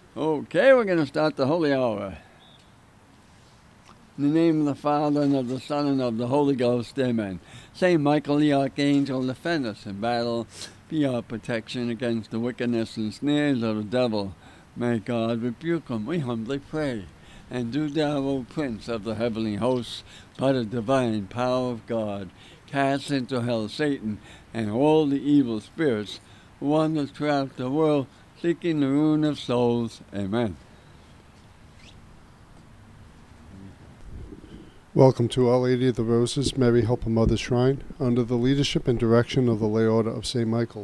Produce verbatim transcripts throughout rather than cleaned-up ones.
Okay, we're going to start the Holy Hour. In the name of the Father, and of the Son, and of the Holy Ghost, amen. Saint Michael the Archangel, defend us in battle. Be our protection against the wickedness and snares of the devil. May God rebuke him, we humbly pray. And do thou, O Prince of the heavenly hosts, by the divine power of God, cast into hell Satan and all the evil spirits who wander throughout the world, seeking the ruin of souls. Amen. Welcome to Our Lady of the Roses, Mary Help a Mother Shrine, under the leadership and direction of the Lay Order of Saint Michael.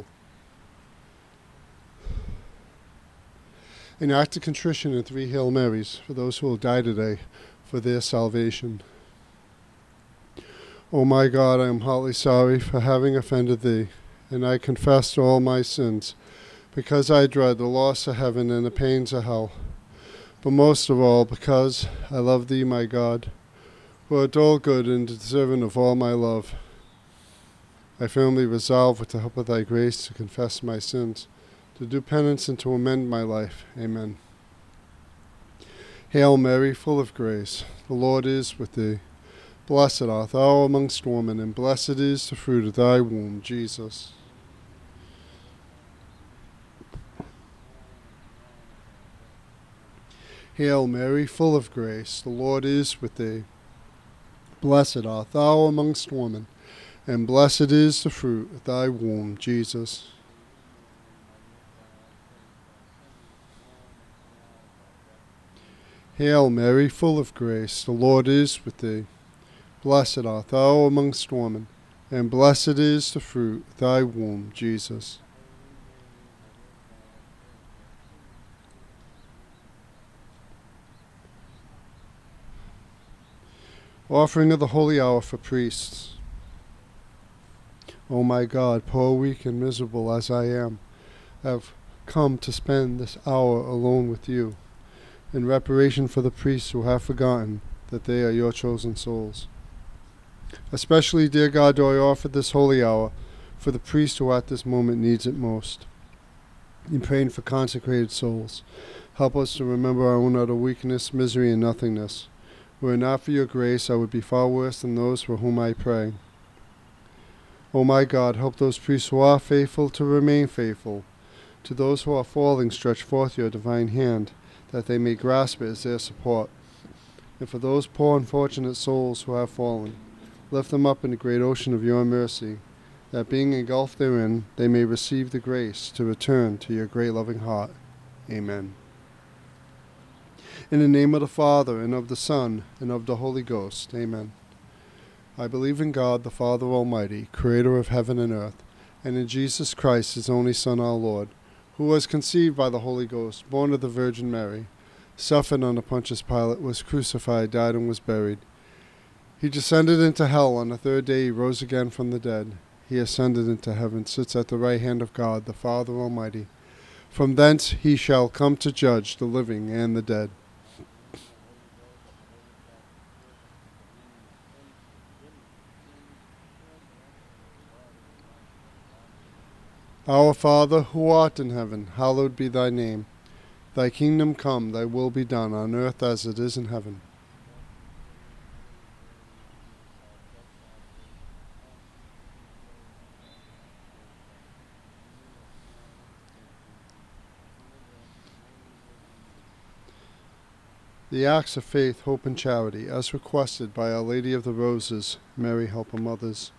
An act of contrition and three Hail Marys for those who will die today for their salvation. O my God, I am heartily sorry for having offended thee, and I confess all my sins, because I dread the loss of heaven and the pains of hell, but most of all because I love thee, my God, who art all good and deserving of all my love. I firmly resolve, with the help of thy grace, to confess my sins, to do penance, and to amend my life. Amen. Hail Mary, full of grace, the Lord is with thee. Blessed art thou amongst women, and blessed is the fruit of thy womb, Jesus. Hail Mary, full of grace, the Lord is with thee. Blessed art thou amongst women, and blessed is the fruit of thy womb, Jesus. Hail Mary, full of grace, the Lord is with thee. Blessed art thou amongst women, and blessed is the fruit of thy womb, Jesus. Offering of the Holy Hour for priests. O my God, poor, weak, and miserable as I am, I have come to spend this hour alone with you, in reparation for the priests who have forgotten that they are your chosen souls. Especially, dear God, do I offer this holy hour for the priest who at this moment needs it most. In praying for consecrated souls, help us to remember our own utter weakness, misery, and nothingness. Were it not for your grace, I would be far worse than those for whom I pray. O my God, help those priests who are faithful to remain faithful. To those who are falling, stretch forth your divine hand, that they may grasp it as their support. And for those poor unfortunate souls who have fallen, lift them up in the great ocean of your mercy, that being engulfed therein, they may receive the grace to return to your great loving heart. Amen. In the name of the Father, and of the Son, and of the Holy Ghost. Amen. I believe in God, the Father Almighty, creator of heaven and earth, and in Jesus Christ, his only Son, our Lord, who was conceived by the Holy Ghost, born of the Virgin Mary, suffered under Pontius Pilate, was crucified, died, and was buried. He descended into hell. On the third day he rose again from the dead. He ascended into heaven, sits at the right hand of God, the Father Almighty. From thence he shall come to judge the living and the dead. Our Father, who art in heaven, hallowed be thy name. Thy kingdom come, thy will be done, on earth as it is in heaven. The acts of faith, hope, and charity, as requested by Our Lady of the Roses, Mary Help a Mothers.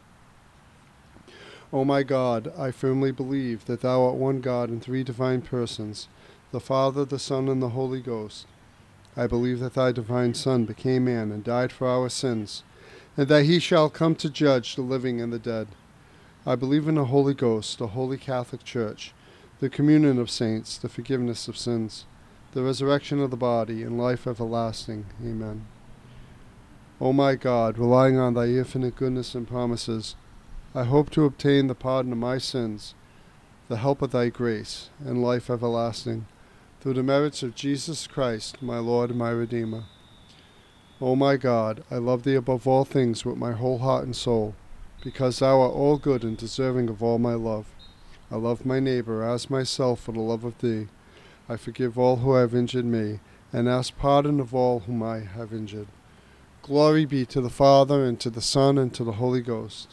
O my God, I firmly believe that thou art one God in three divine persons, the Father, the Son, and the Holy Ghost. I believe that thy divine Son became man and died for our sins, and that he shall come to judge the living and the dead. I believe in the Holy Ghost, the Holy Catholic Church, the communion of saints, the forgiveness of sins, the resurrection of the body, and life everlasting. Amen. O my God, relying on thy infinite goodness and promises, I hope to obtain the pardon of my sins, the help of thy grace, and life everlasting, through the merits of Jesus Christ, my Lord and my Redeemer. O my God, I love thee above all things with my whole heart and soul, because thou art all good and deserving of all my love. I love my neighbor as myself for the love of thee. I forgive all who have injured me, and ask pardon of all whom I have injured. Glory be to the Father, and to the Son, and to the Holy Ghost.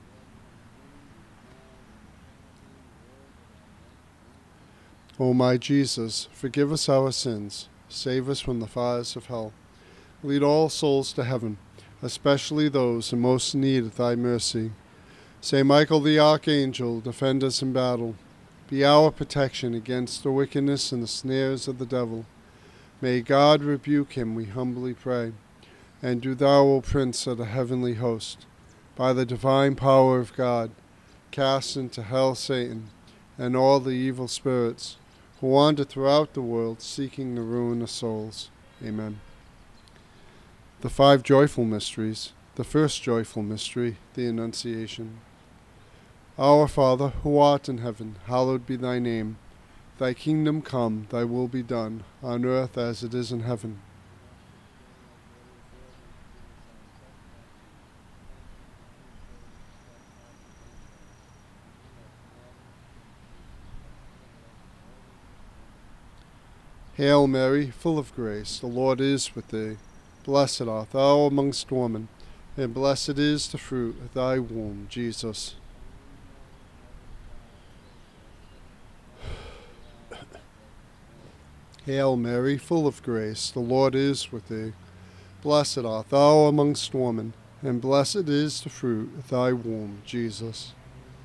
O my Jesus, forgive us our sins, save us from the fires of hell. Lead all souls to heaven, especially those in most need of thy mercy. Saint Michael the Archangel, defend us in battle. Be our protection against the wickedness and the snares of the devil. May God rebuke him, we humbly pray. And do thou, O Prince of the heavenly host, by the divine power of God, cast into hell Satan and all the evil spirits who wander throughout the world seeking the ruin of souls. Amen. The five joyful mysteries. The first joyful mystery, the Annunciation. Our Father, who art in heaven, hallowed be thy name. Thy kingdom come, thy will be done, on earth as it is in heaven. Hail Mary, full of grace, the Lord is with thee. Blessed art thou amongst women, and blessed is the fruit of thy womb, Jesus. Hail Mary, full of grace, the Lord is with thee. Blessed art thou amongst women, and blessed is the fruit of thy womb, Jesus.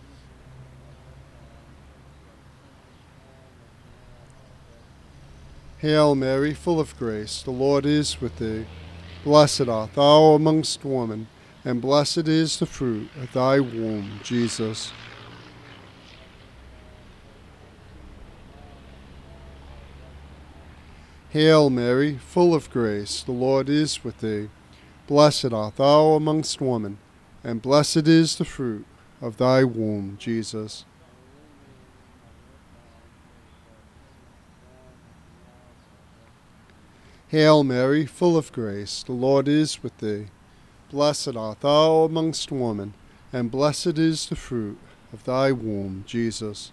Hail Mary, full of grace, the Lord is with thee. Blessed art thou amongst women, and blessed is the fruit of thy womb, Jesus. Hail Mary, full of grace, the Lord is with thee. Blessed art thou amongst women, and blessed is the fruit of thy womb, Jesus. Hail Mary, full of grace, the Lord is with thee. Blessed art thou amongst women, and blessed is the fruit of thy womb, Jesus.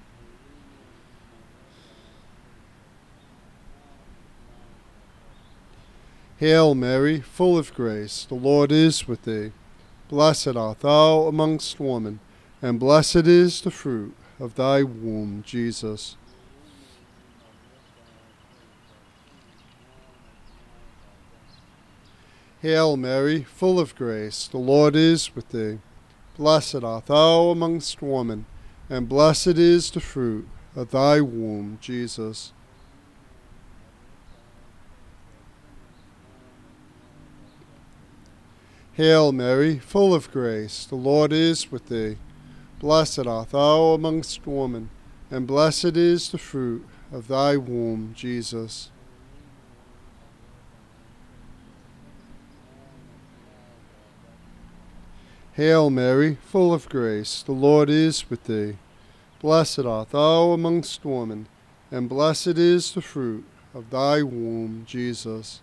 Hail Mary, full of grace, the Lord is with thee. Blessed art thou amongst women, and blessed is the fruit of thy womb, Jesus. Hail Mary, full of grace, the Lord is with thee. Blessed art thou amongst women, and blessed is the fruit of thy womb, Jesus. Hail Mary, full of grace, the Lord is with thee. Blessed art thou amongst women, and blessed is the fruit of thy womb, Jesus. Hail Mary, full of grace, the Lord is with thee. Blessed art thou amongst women, and blessed is the fruit of thy womb, Jesus.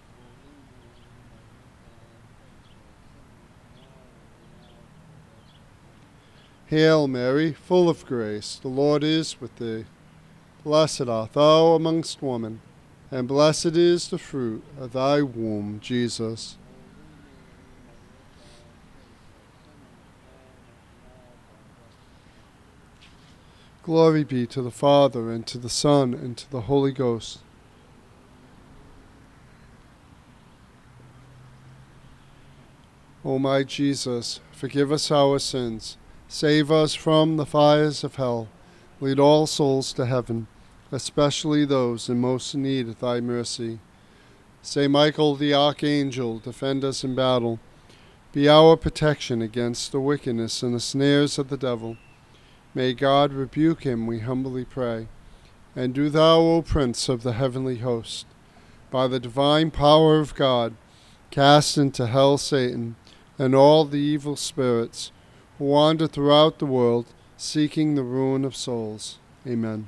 Hail Mary, full of grace, the Lord is with thee. Blessed art thou amongst women, and blessed is the fruit of thy womb, Jesus. Glory be to the Father, and to the Son, and to the Holy Ghost. O my Jesus, forgive us our sins, save us from the fires of hell, lead all souls to heaven, especially those in most need of thy mercy. Saint Michael the Archangel, defend us in battle. Be our protection against the wickedness and the snares of the devil. May God rebuke him, we humbly pray. And do thou, O Prince of the heavenly host, by the divine power of God, cast into hell Satan and all the evil spirits who wander throughout the world seeking the ruin of souls. Amen.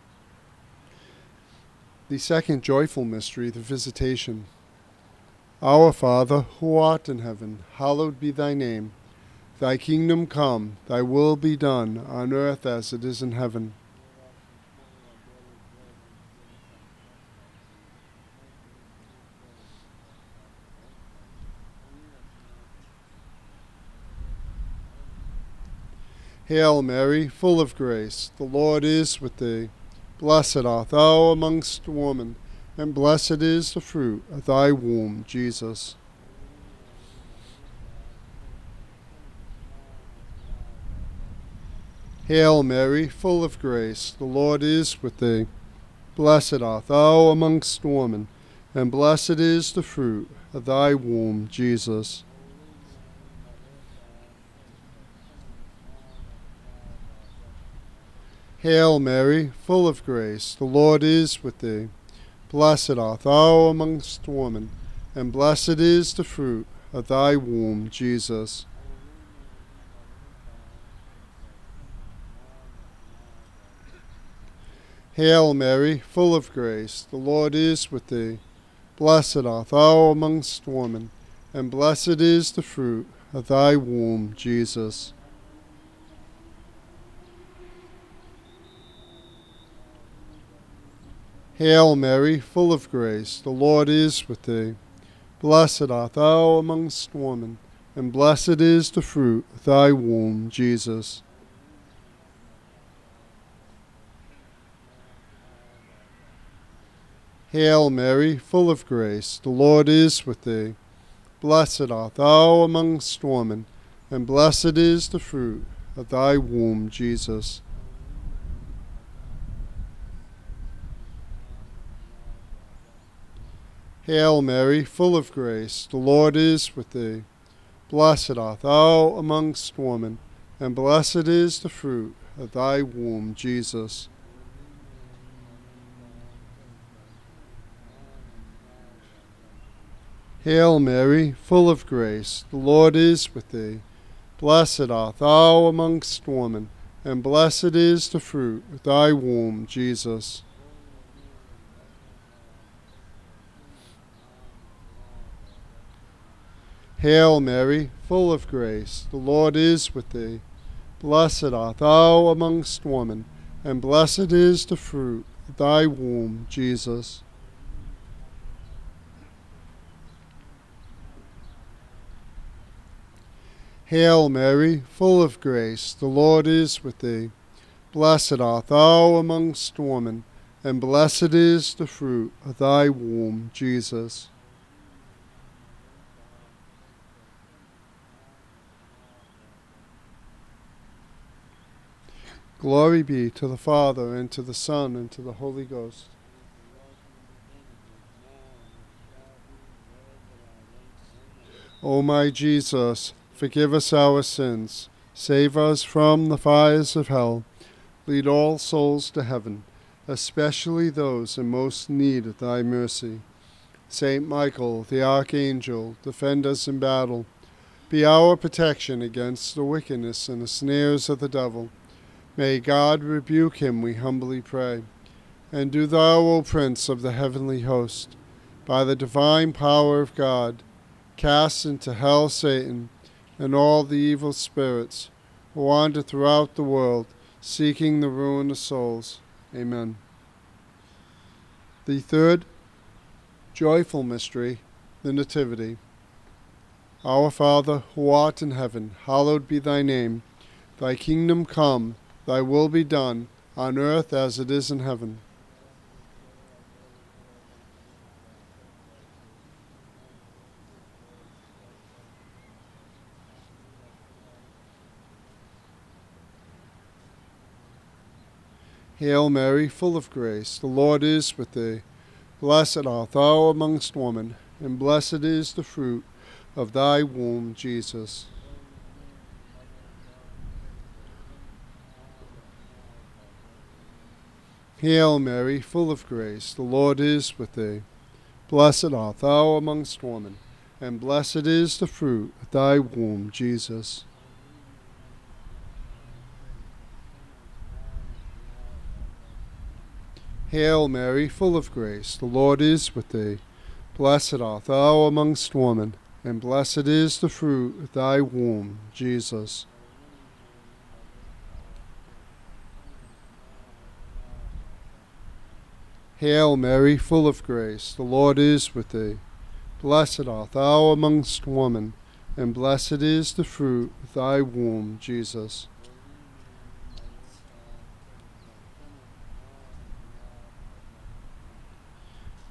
The second joyful mystery, the Visitation. Our Father, who art in heaven, hallowed be thy name. Thy kingdom come, thy will be done, on earth as it is in heaven. Hail Mary, full of grace, the Lord is with thee. Blessed art thou amongst women, and blessed is the fruit of thy womb, Jesus. Hail Mary, full of grace, the Lord is with thee. Blessed art thou amongst women, and blessed is the fruit of thy womb, Jesus. Hail Mary, full of grace, the Lord is with thee. Blessed art thou amongst women, and blessed is the fruit of thy womb, Jesus. Hail Mary, full of grace, the Lord is with thee. Blessed art thou amongst women, and blessed is the fruit of thy womb, Jesus. Hail Mary, full of grace, the Lord is with thee. Blessed art thou amongst women, and blessed is the fruit of thy womb, Jesus. Hail Mary, full of grace, the Lord is with thee. Blessed art thou amongst women, and blessed is the fruit of thy womb, Jesus. Hail Mary, full of grace, the Lord is with thee. Blessed art thou amongst women, and blessed is the fruit of thy womb, Jesus. Hail Mary, full of grace, the Lord is with thee. Blessed art thou amongst women, and blessed is the fruit of thy womb, Jesus. Hail Mary, full of grace, the Lord is with thee. Blessed art thou amongst women, and blessed is the fruit of thy womb, Jesus. Hail Mary, full of grace, the Lord is with thee. Blessed art thou amongst women, and blessed is the fruit of thy womb, Jesus. Glory be to the Father, and to the Son, and to the Holy Ghost. O my Jesus, forgive us our sins, save us from the fires of hell, lead all souls to heaven, especially those in most need of thy mercy. Saint Michael, the Archangel, defend us in battle. Be our protection against the wickedness and the snares of the devil. May God rebuke him, we humbly pray. And do thou, O Prince of the heavenly host, by the divine power of God, cast into hell Satan and all the evil spirits who wander throughout the world, seeking the ruin of souls. Amen. The third joyful mystery, the Nativity. Our Father, who art in heaven, hallowed be thy name. Thy kingdom come, thy will be done, on earth as it is in heaven. Hail Mary, full of grace, the Lord is with thee. Blessed art thou amongst women, and blessed is the fruit of thy womb, Jesus. Hail Mary, full of grace, the Lord is with thee. Blessed art thou amongst women, and blessed is the fruit of thy womb, Jesus. Hail Mary, full of grace, the Lord is with thee. Blessed art thou amongst women, and blessed is the fruit of thy womb, Jesus. Hail Mary, full of grace, the Lord is with thee. Blessed art thou amongst women, and blessed is the fruit of thy womb, Jesus.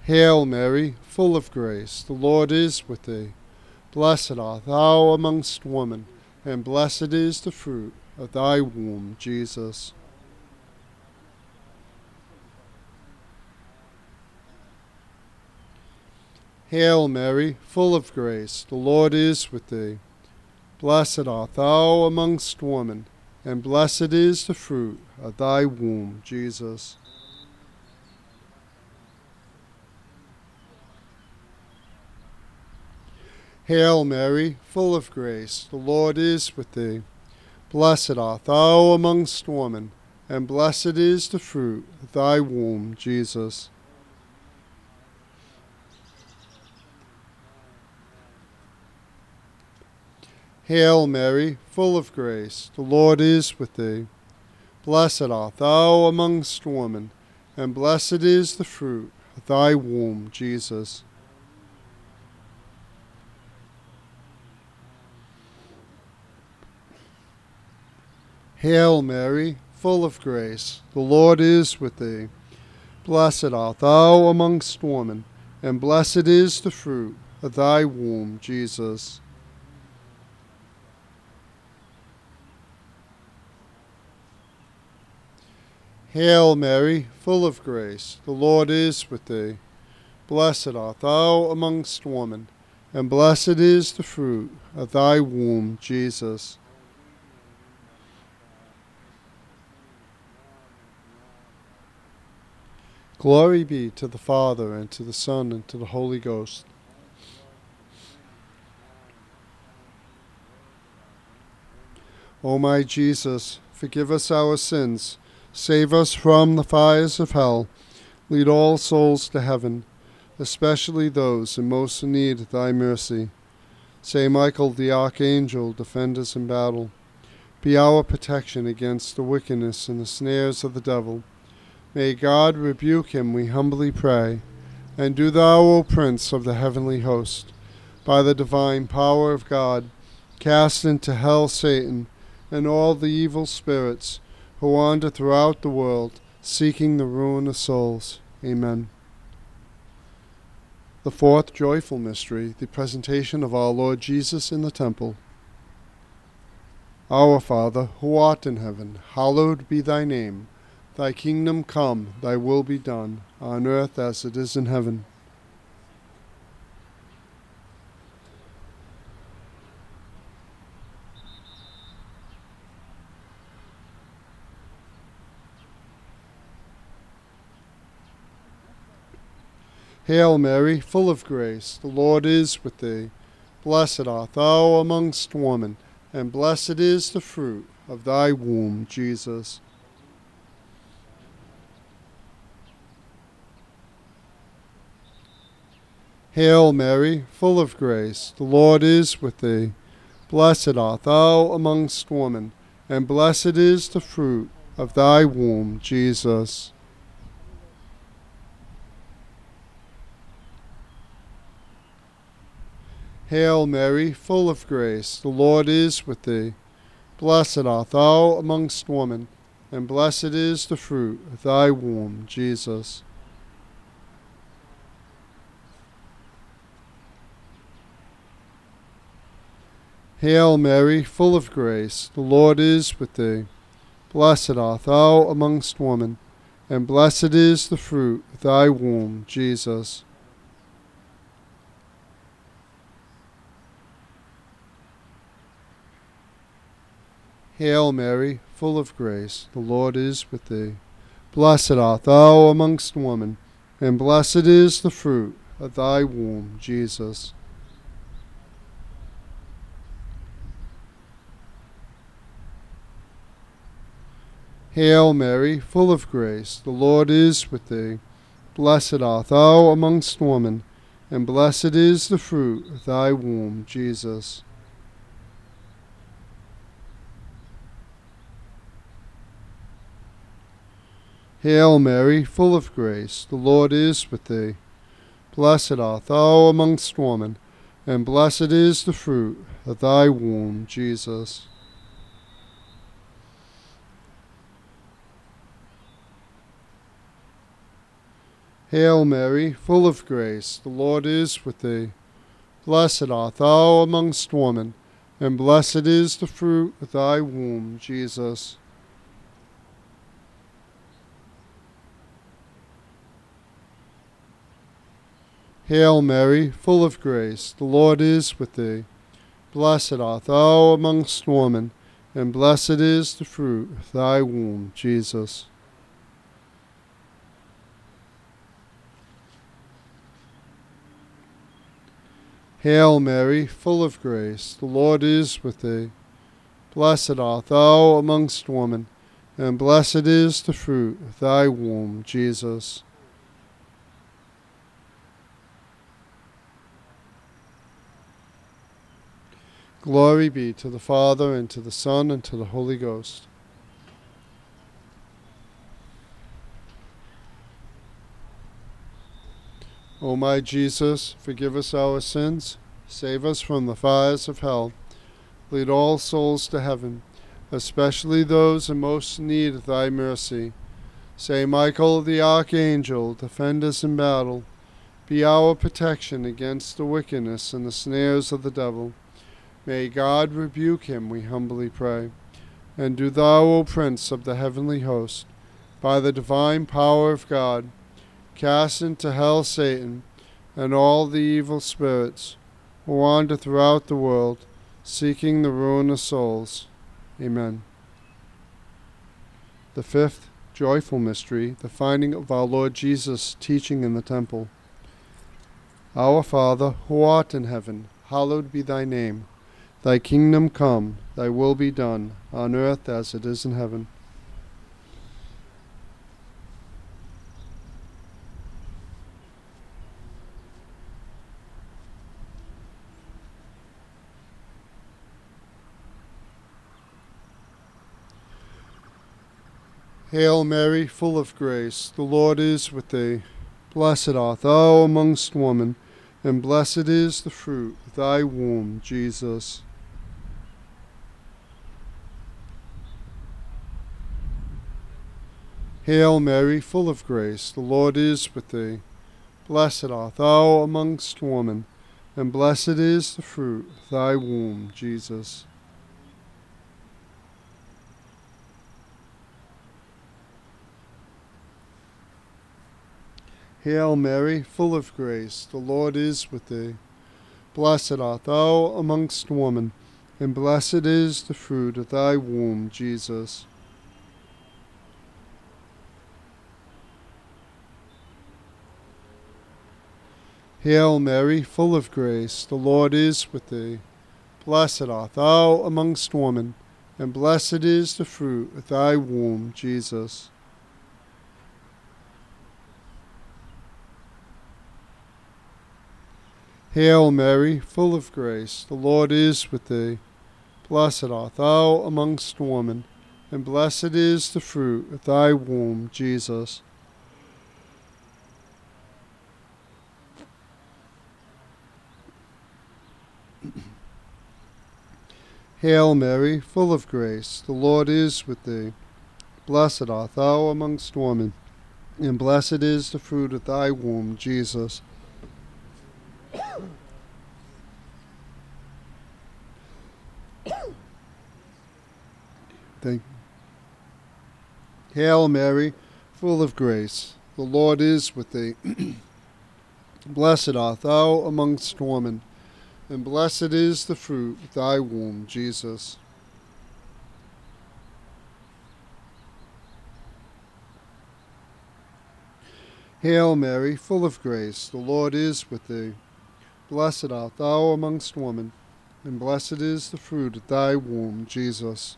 Hail Mary, full of grace, the Lord is with thee. Blessed art thou amongst women, and blessed is the fruit of thy womb, Jesus. Hail Mary, full of grace, the Lord is with thee. Blessed art thou amongst women, and blessed is the fruit of thy womb, Jesus. Hail Mary, full of grace, the Lord is with thee. Blessed art thou amongst women, and blessed is the fruit of thy womb, Jesus. Hail Mary, full of grace, the Lord is with thee. Blessed art thou amongst women, and blessed is the fruit of thy womb, Jesus. Hail Mary, full of grace, the Lord is with thee. Blessed art thou amongst women, and blessed is the fruit of thy womb, Jesus. Hail Mary, full of grace, the Lord is with thee. Blessed art thou amongst women, and blessed is the fruit of thy womb, Jesus. Glory be to the Father, and to the Son, and to the Holy Ghost. O my Jesus, forgive us our sins, save us from the fires of hell, lead all souls to heaven, especially those in most need of thy mercy. Saint Michael the Archangel, defend us in battle. Be our protection against the wickedness and the snares of the devil. May God rebuke him, we humbly pray. And do thou, O Prince of the heavenly host, by the divine power of God, cast into hell Satan and all the evil spirits who wander throughout the world, seeking the ruin of souls. Amen. The fourth joyful mystery, the presentation of our Lord Jesus in the temple. Our Father, who art in heaven, hallowed be thy name. Thy kingdom come, thy will be done, on earth as it is in heaven. Hail Mary, full of grace, the Lord is with thee. Blessed art thou amongst women, and blessed is the fruit of thy womb, Jesus. Hail Mary, full of grace, the Lord is with thee. Blessed art thou amongst women, and blessed is the fruit of thy womb, Jesus. Hail Mary, full of grace, the Lord is with thee. Blessed art thou amongst women, and blessed is the fruit of thy womb, Jesus. Hail Mary, full of grace, the Lord is with thee. Blessed art thou amongst women, and blessed is the fruit of thy womb, Jesus. Hail Mary, full of grace, the Lord is with thee. Blessed art thou amongst women, and blessed is the fruit of thy womb, Jesus. Hail Mary, full of grace, the Lord is with thee. Blessed art thou amongst women, and blessed is the fruit of thy womb, Jesus. Hail Mary, full of grace, the Lord is with thee. Blessed art thou amongst women, and blessed is the fruit of thy womb, Jesus. Hail Mary, full of grace, the Lord is with thee. Blessed art thou amongst women, and blessed is the fruit of thy womb, Jesus. Hail Mary, full of grace, the Lord is with thee. Blessed art thou amongst women, and blessed is the fruit of thy womb, Jesus. Hail Mary, full of grace, the Lord is with thee. Blessed art thou amongst women, and blessed is the fruit of thy womb, Jesus. Glory be to the Father, and to the Son, and to the Holy Ghost. O my Jesus, forgive us our sins, save us from the fires of hell, lead all souls to heaven, especially those in most need of thy mercy. Saint Michael the Archangel, defend us in battle. Be our protection against the wickedness and the snares of the devil. May God rebuke him, we humbly pray. And do thou, O Prince of the heavenly host, by the divine power of God, cast into hell Satan and all the evil spirits who wander throughout the world, seeking the ruin of souls. Amen. The fifth joyful mystery, the finding of our Lord Jesus teaching in the temple. Our Father, who art in heaven, hallowed be thy name. Thy kingdom come, thy will be done, on earth as it is in heaven. Hail Mary, full of grace, the Lord is with thee. Blessed art thou amongst women, and blessed is the fruit of thy womb, Jesus. Hail Mary, full of grace, the Lord is with thee. Blessed art thou amongst women, and blessed is the fruit of thy womb, Jesus. Hail Mary, full of grace, the Lord is with thee. Blessed art thou amongst women, and blessed is the fruit of thy womb, Jesus. Hail Mary, full of grace, the Lord is with thee. Blessed art thou amongst women, and blessed is the fruit of thy womb, Jesus. Hail Mary, full of grace, the Lord is with thee. Blessed art thou amongst women, and blessed is the fruit of thy womb, Jesus. Hail Mary, full of grace, the Lord is with thee. Blessed art thou amongst women, and blessed is the fruit of thy womb, Jesus. Thank you. Hail Mary, full of grace, the Lord is with thee. Blessed art thou amongst women, and blessed is the fruit of thy womb, Jesus. Hail Mary, full of grace, the Lord is with thee. Blessed art thou amongst women, and blessed is the fruit of thy womb, Jesus.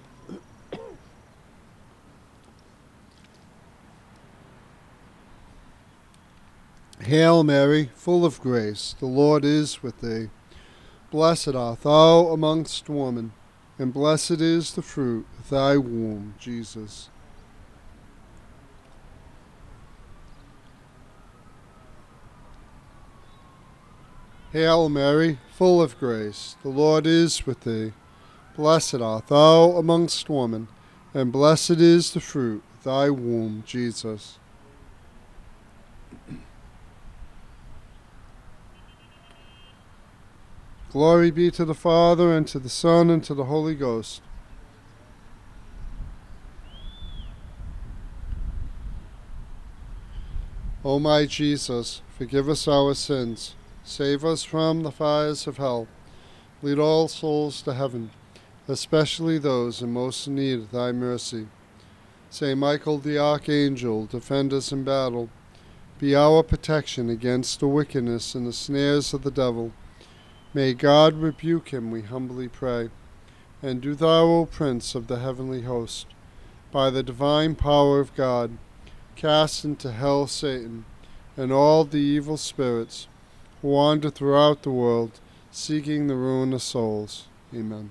Hail Mary, full of grace, the Lord is with thee. Blessed art thou amongst women, and blessed is the fruit of thy womb, Jesus. Hail Mary, full of grace, the Lord is with thee. Blessed art thou amongst women, and blessed is the fruit of thy womb, Jesus. Glory be to the Father, and to the Son, and to the Holy Ghost. O my Jesus, forgive us our sins, save us from the fires of hell, lead all souls to heaven, especially those in most need of thy mercy. Saint Michael the Archangel, defend us in battle. Be our protection against the wickedness and the snares of the devil. May God rebuke him, we humbly pray. And do thou, O Prince of the heavenly host, by the divine power of God, cast into hell Satan and all the evil spirits who wander throughout the world, seeking the ruin of souls. Amen.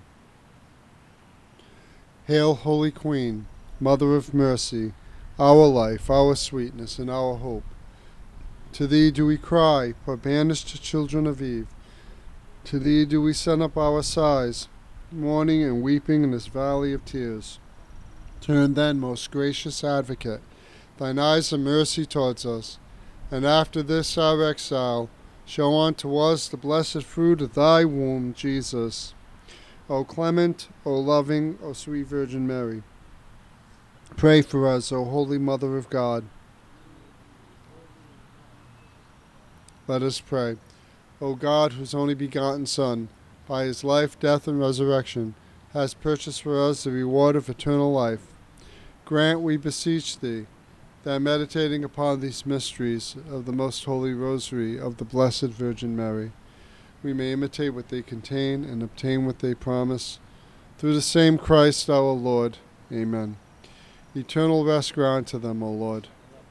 Hail, Holy Queen, Mother of mercy, our life, our sweetness, and our hope. To thee do we cry, poor banished children of Eve. To thee do we send up our sighs, mourning and weeping in this valley of tears. Turn then, most gracious Advocate, thine eyes of mercy towards us, and after this our exile, show unto us the blessed fruit of thy womb, Jesus. O clement, O loving, O sweet Virgin Mary, pray for us, O Holy Mother of God. Let us pray. O God, whose only begotten Son, by his life, death, and resurrection, has purchased for us the reward of eternal life, grant, we beseech thee, that meditating upon these mysteries of the most holy Rosary of the Blessed Virgin Mary, we may imitate what they contain and obtain what they promise. Through the same Christ our Lord. Amen. Eternal rest grant to them, O Lord.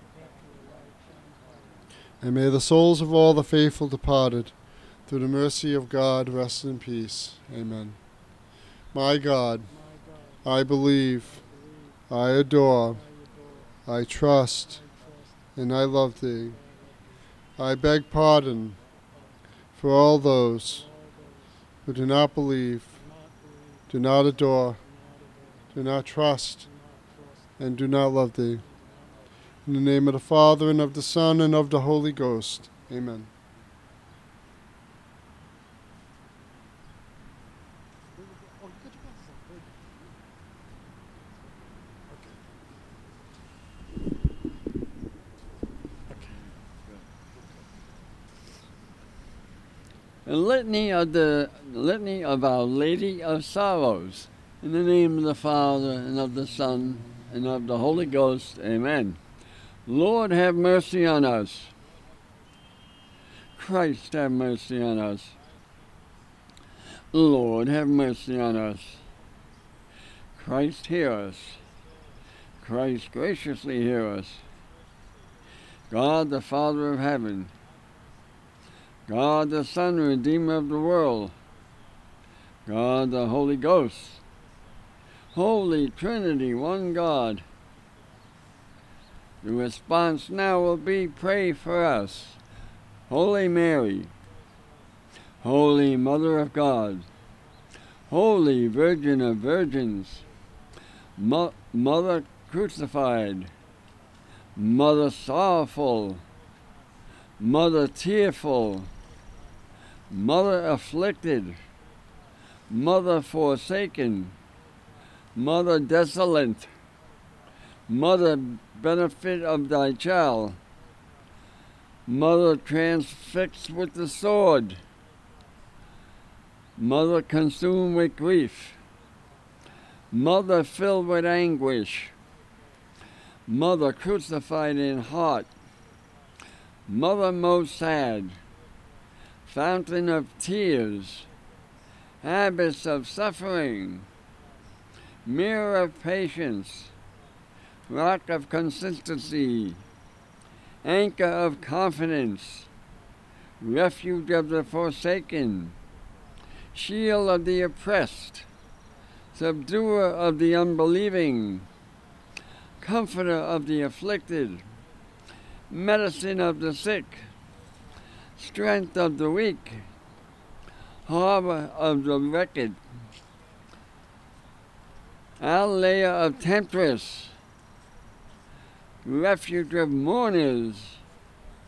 And may the souls of all the faithful departed, through the mercy of God, rest in peace. Amen. My God, I believe, I adore, I trust, and I love thee. I beg pardon for all those who do not believe, do not adore, do not trust, and do not love thee. In the name of the Father, and of the Son, and of the Holy Ghost. Amen. A litany of the litany of Our Lady of Sorrows. In the name of the Father, and of the Son, and of the Holy Ghost. Amen. Lord, have mercy on us. Christ, have mercy on us. Lord, have mercy on us. Christ, hear us. Christ, graciously hear us. God, the Father of heaven, God, the Son, Redeemer of the world, God, the Holy Ghost, Holy Trinity, one God. The response now will be, pray for us. Holy Mary, Holy Mother of God, Holy Virgin of Virgins, Mo- Mother crucified, Mother sorrowful, Mother tearful, Mother afflicted, Mother forsaken, Mother desolate, Mother benefit of thy child, Mother transfixed with the sword, Mother consumed with grief, Mother filled with anguish, Mother crucified in heart, Mother most sad, fountain of tears, abyss of suffering, mirror of patience, rock of consistency, anchor of confidence, refuge of the forsaken, shield of the oppressed, subduer of the unbelieving, comforter of the afflicted, medicine of the sick, strength of the weak, harbor of the wretched, allayor of temptress, refuge of mourners,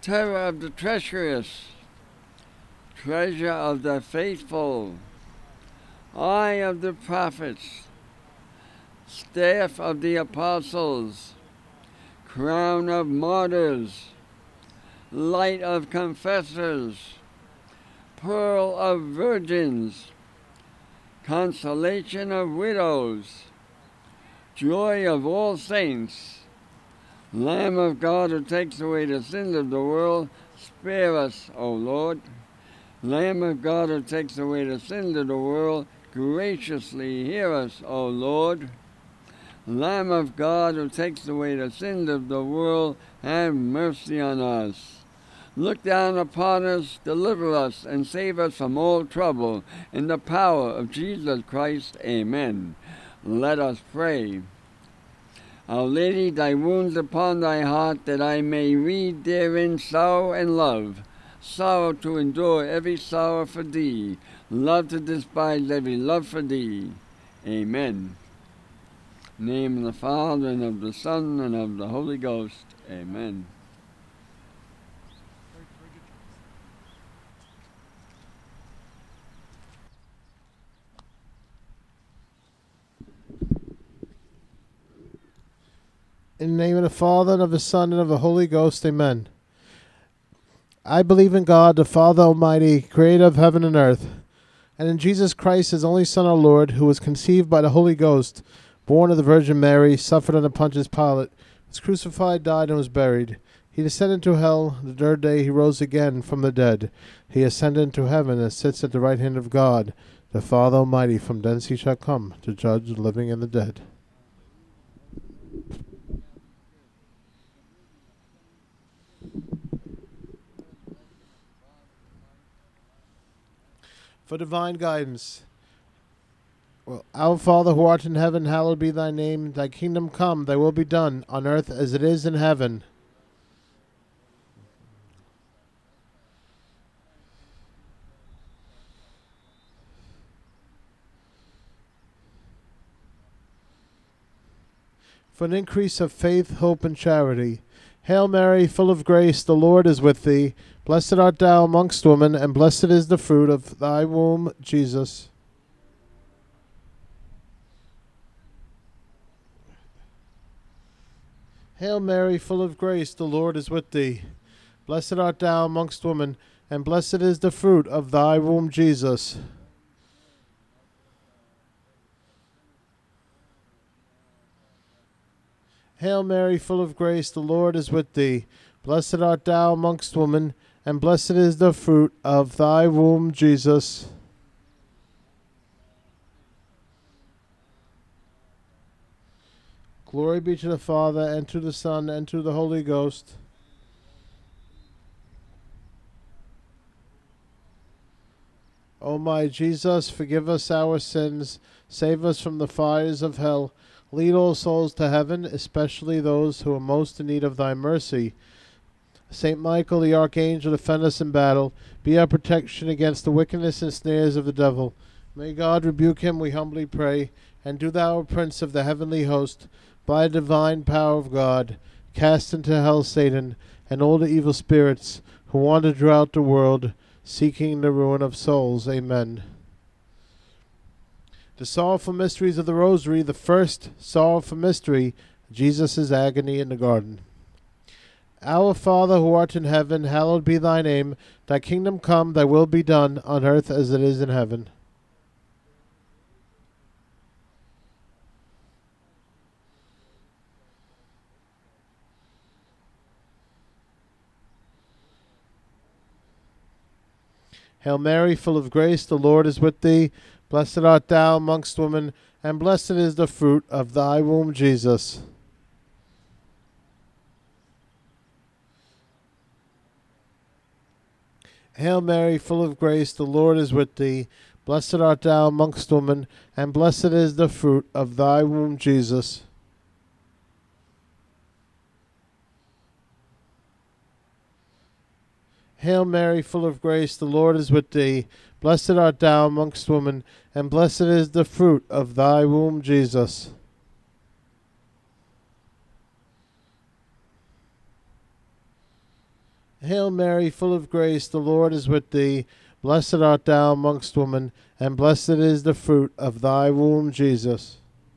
terror of the treacherous, treasure of the faithful, eye of the prophets, staff of the apostles, crown of martyrs, light of confessors, pearl of virgins, consolation of widows, joy of all saints, Lamb of God who takes away the sins of the world, spare us, O Lord. Lamb of God who takes away the sins of the world, graciously hear us, O Lord. Lamb of God who takes away the sins of the world, have mercy on us. Look down upon us, deliver us, and save us from all trouble. In the power of Jesus Christ, amen. Let us pray. Our Lady, thy wounds upon thy heart, that I may read therein sorrow and love, sorrow to endure every sorrow for thee, love to despise every love for thee. Amen. In the name of the Father, and of the Son, and of the Holy Ghost. Amen. In the name of the Father, and of the Son, and of the Holy Ghost, amen. I believe in God, the Father Almighty, creator of heaven and earth, and in Jesus Christ, his only Son, our Lord, who was conceived by the Holy Ghost, born of the Virgin Mary, suffered under Pontius Pilate, was crucified, died, and was buried. He descended into hell. The third day he rose again from the dead. He ascended into heaven and sits at the right hand of God, the Father Almighty. From thence he shall come to judge the living and the dead. For divine guidance. Well, Our Father who art in heaven, hallowed be thy name. Thy kingdom come, thy will be done, on earth as it is in heaven. For an increase of faith, hope, and charity. Hail Mary, full of grace, the Lord is with thee. Blessed art thou amongst women, and blessed is the fruit of thy womb, Jesus. Hail Mary, full of grace, the Lord is with thee. Blessed art thou amongst women, and blessed is the fruit of thy womb, Jesus. Hail Mary, full of grace, the Lord is with thee. Blessed art thou amongst women, and blessed is the fruit of thy womb, Jesus. Glory be to the Father, and to the Son, and to the Holy Ghost. O my Jesus, forgive us our sins, save us from the fires of hell, lead all souls to heaven, especially those who are most in need of thy mercy. Saint Michael, the archangel, defend us in battle. Be our protection against the wickedness and snares of the devil. May God rebuke him, we humbly pray. And do thou, Prince of the heavenly host, by the divine power of God, cast into hell Satan and all the evil spirits who wander throughout the world, seeking the ruin of souls. Amen. The sorrowful mysteries of the Rosary. The first sorrowful mystery, Jesus' agony in the garden. Our Father who art in heaven, hallowed be thy name. Thy kingdom come, thy will be done, on earth as it is in heaven. Hail Mary, full of grace, the Lord is with thee. Blessed art thou amongst women, and blessed is the fruit of thy womb, Jesus. Hail Mary, full of grace, the Lord is with thee. Blessed art thou amongst women, and blessed is the fruit of thy womb, Jesus. Hail Mary, full of grace, the Lord is with thee. Blessed art thou amongst women, and blessed is the fruit of thy womb, Jesus. Hail Mary, full of grace, the Lord is with thee. Blessed art thou amongst women, and blessed is the fruit of thy womb, Jesus.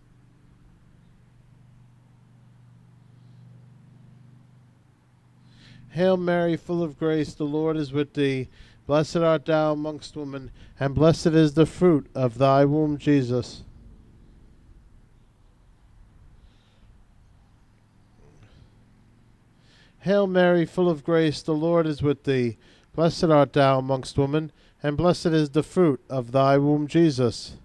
Hail Mary, full of grace, the Lord is with thee. Blessed art thou amongst women, and blessed is the fruit of thy womb, Jesus. Hail Mary, full of grace, the Lord is with thee. Blessed art thou amongst women, and blessed is the fruit of thy womb, Jesus.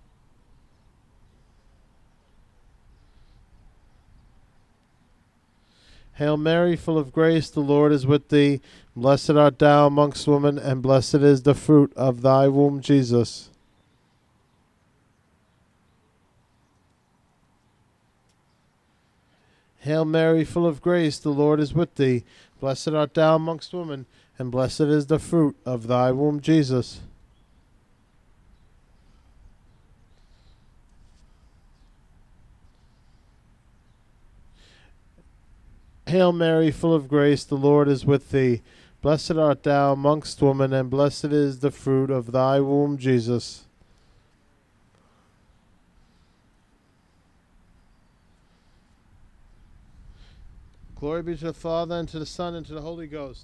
Hail Mary, full of grace, the Lord is with thee. Blessed art thou amongst women, and blessed is the fruit of thy womb, Jesus. Hail Mary, full of grace, the Lord is with thee. Blessed art thou amongst women, and blessed is the fruit of thy womb, Jesus. Hail Mary, full of grace, the Lord is with thee. Blessed art thou amongst women, and blessed is the fruit of thy womb, Jesus. Glory be to the Father, and to the Son, and to the Holy Ghost.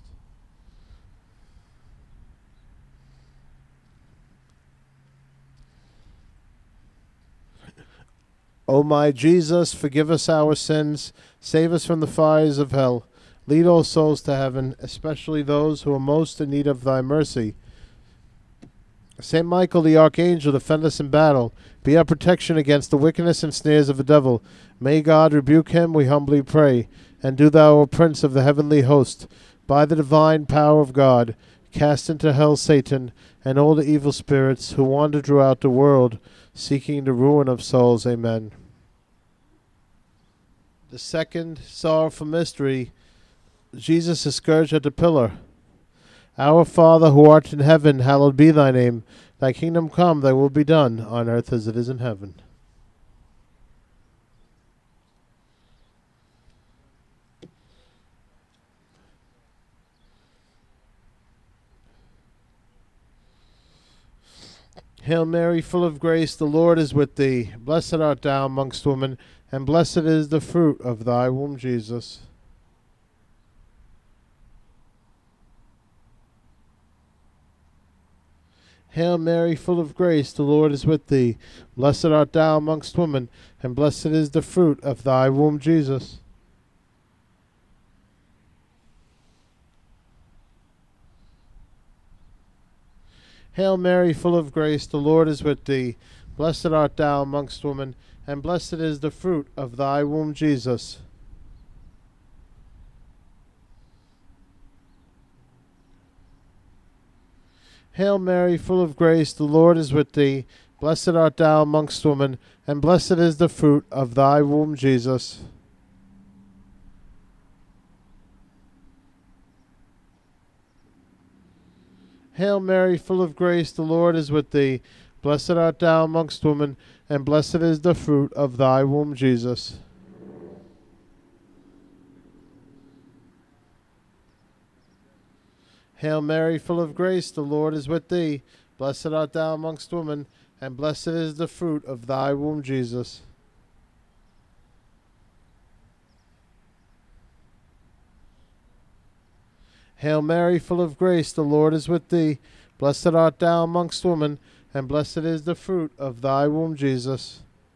O my Jesus, forgive us our sins, save us from the fires of hell, lead all souls to heaven, especially those who are most in need of thy mercy. Saint Michael the Archangel, defend us in battle. Be our protection against the wickedness and snares of the devil. May God rebuke him, we humbly pray. And do thou, O Prince of the heavenly host, by the divine power of God, cast into hell Satan and all the evil spirits who wander throughout the world, seeking the ruin of souls. Amen. The second sorrowful mystery, Jesus is scourged at the pillar. Our Father, who art in heaven, hallowed be thy name. Thy kingdom come, thy will be done, on earth as it is in heaven. Hail Mary, full of grace, the Lord is with thee. Blessed art thou amongst women, and blessed is the fruit of thy womb, Jesus. Hail Mary, full of grace, the Lord is with thee. Blessed art thou amongst women, and blessed is the fruit of thy womb, Jesus. Hail Mary, full of grace, the Lord is with thee. Blessed art thou amongst women, and blessed is the fruit of thy womb, Jesus. Hail Mary, full of grace, the Lord is with thee. Blessed art thou amongst women, and blessed is the fruit of thy womb, Jesus. Hail Mary, full of grace, the Lord is with thee. Blessed art thou amongst women, and blessed is the fruit of thy womb, Jesus. Hail Mary, full of grace, the Lord is with thee. Blessed art thou amongst women, and blessed is the fruit of thy womb, Jesus. Hail Mary, full of grace, the Lord is with thee. Blessed art thou amongst women, and blessed is the fruit of thy womb, Jesus.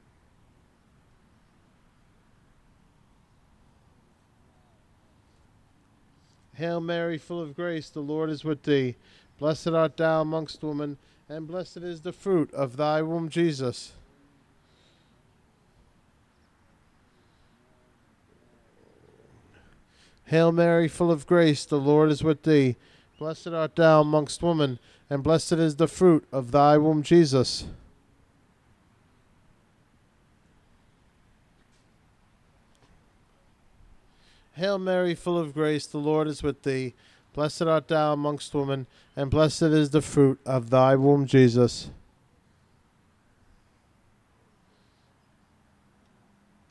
Hail Mary, full of grace, the Lord is with thee. Blessed art thou amongst women, and blessed is the fruit of thy womb, Jesus. Hail Mary, full of grace, the Lord is with thee. Blessed art thou amongst women, and blessed is the fruit of thy womb, Jesus. Hail Mary, full of grace, the Lord is with thee. Blessed art thou amongst women, and blessed is the fruit of thy womb, Jesus.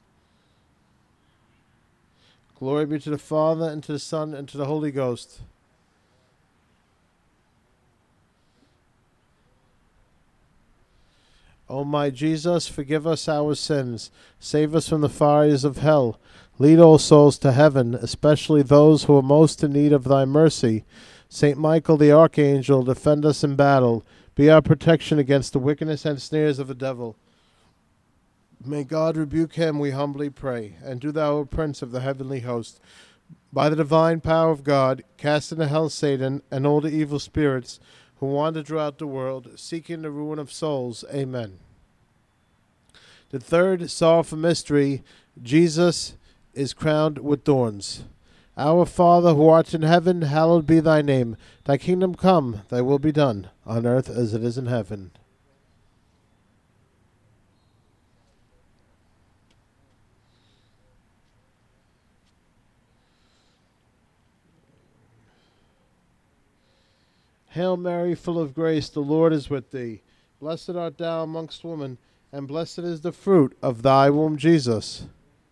Glory be to the Father, and to the Son, and to the Holy Ghost. O my Jesus, forgive us our sins, save us from the fires of hell, lead all souls to heaven, especially those who are most in need of thy mercy. Saint Michael the Archangel, defend us in battle, be our protection against the wickedness and snares of the devil. May God rebuke him, we humbly pray. And do thou, O Prince of the heavenly host, by the divine power of God, cast into hell Satan and all the evil spirits who wander throughout the world, seeking the ruin of souls. Amen. The third sorrowful mystery, Jesus is crowned with thorns. Our Father, who art in heaven, hallowed be thy name. Thy kingdom come, thy will be done, on earth as it is in heaven. Hail Mary, full of grace, the Lord is with thee. Blessed art thou amongst women, and blessed is the fruit of thy womb, Jesus.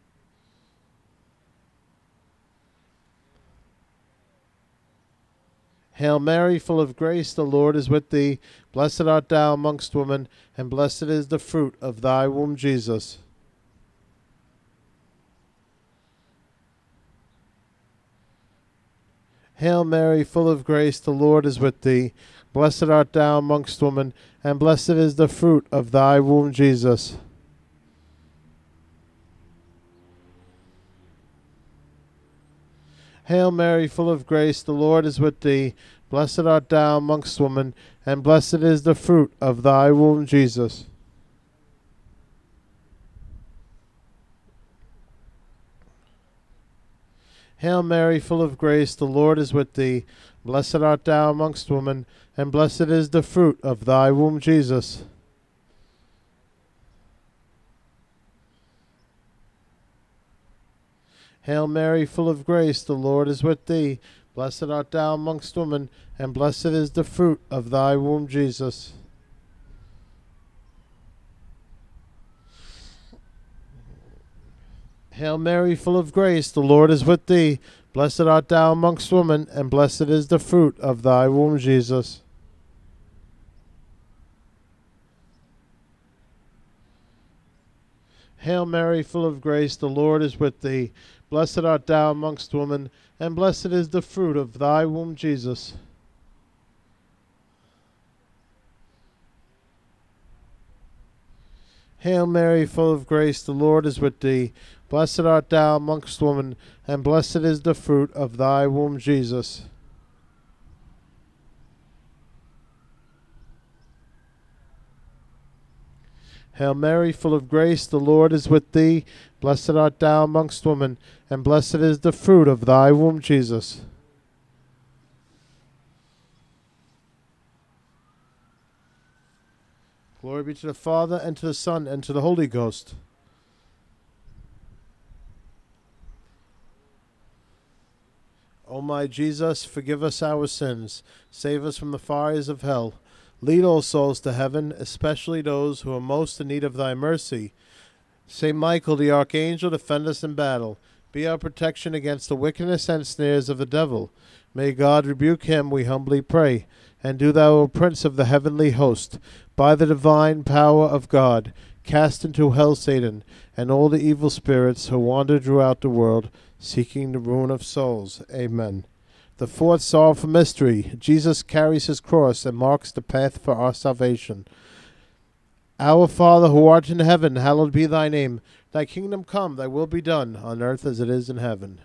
Hail Mary, full of grace, the Lord is with thee. Blessed art thou amongst women, and blessed is the fruit of thy womb, Jesus. Hail Mary, full of grace, the Lord is with thee. Blessed art thou amongst women, and blessed is the fruit of thy womb, Jesus. Hail Mary, full of grace, the Lord is with thee. Blessed art thou amongst women, and blessed is the fruit of thy womb, Jesus. Hail Mary, full of grace, the Lord is with thee. Blessed art thou amongst women, and blessed is the fruit of thy womb, Jesus. Hail Mary, full of grace, the Lord is with thee. Blessed art thou amongst women, and blessed is the fruit of thy womb, Jesus. Hail Mary, full of grace, the Lord is with thee. Blessed art thou amongst women, and blessed is the fruit of thy womb, Jesus. Hail Mary, full of grace, the Lord is with thee. Blessed art thou amongst women, and blessed is the fruit of thy womb, Jesus. Hail Mary, full of grace, the Lord is with thee. Blessed art thou amongst women, and blessed is the fruit of thy womb, Jesus. Hail Mary, full of grace, the Lord is with thee. Blessed art thou amongst women, and blessed is the fruit of thy womb, Jesus. Glory be to the Father, and to the Son, and to the Holy Ghost. O my Jesus, forgive us our sins, save us from the fires of hell, lead all souls to heaven, especially those who are most in need of thy mercy. Saint Michael the Archangel, defend us in battle, be our protection against the wickedness and snares of the devil. May God rebuke him, we humbly pray. And do thou, O Prince of the heavenly host, by the divine power of God, cast into hell Satan and all the evil spirits who wander throughout the world, seeking the ruin of souls. Amen. The fourth sorrowful mystery, Jesus carries his cross and marks the path for our salvation. Our Father, who art in heaven, hallowed be thy name. Thy kingdom come, thy will be done, on earth as it is in heaven.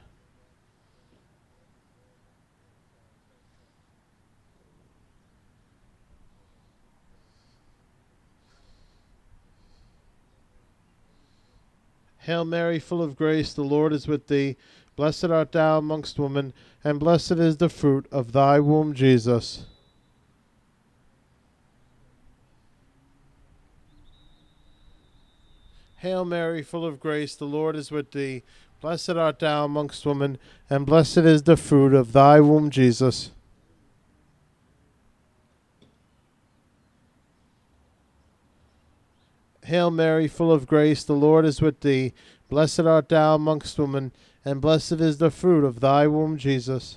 Hail Mary, full of grace, the Lord is with thee. Blessed art thou amongst women, and blessed is the fruit of thy womb, Jesus. Hail Mary, full of grace, the Lord is with thee. Blessed art thou amongst women, and blessed is the fruit of thy womb, Jesus. Hail Mary, full of grace, the Lord is with thee. Blessed art thou amongst women, and blessed is the fruit of thy womb, Jesus.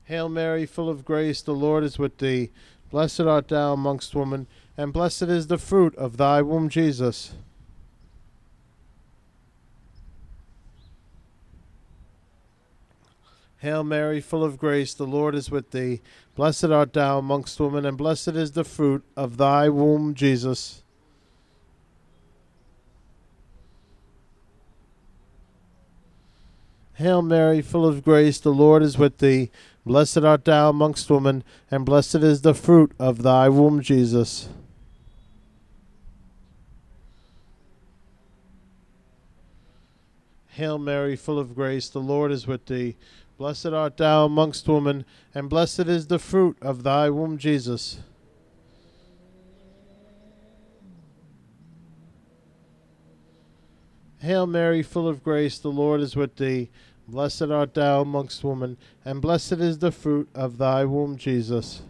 Hail Mary, full of grace, the Lord is with thee. Blessed art thou amongst women, and blessed is the fruit of thy womb, Jesus. Hail Mary, full of grace, the Lord is with thee. Blessed art thou amongst women, and blessed is the fruit of thy womb, Jesus. Hail Mary, full of grace, the Lord is with thee. Blessed art thou amongst women, and blessed is the fruit of thy womb, Jesus. Hail Mary, full of grace, the Lord is with thee. Blessed art thou amongst women, and blessed is the fruit of thy womb, Jesus. Hail Mary, full of grace, the Lord is with thee. Blessed art thou amongst women, and blessed is the fruit of thy womb, Jesus.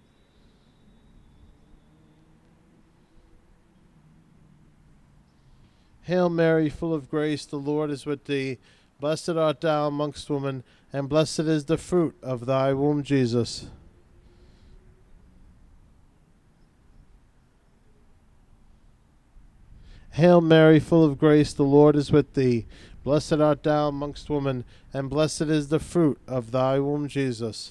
Hail Mary, full of grace, the Lord is with thee. Blessed art thou amongst women, and blessed is the fruit of thy womb, Jesus. Hail Mary, full of grace, the Lord is with thee. Blessed art thou amongst women, and blessed is the fruit of thy womb, Jesus.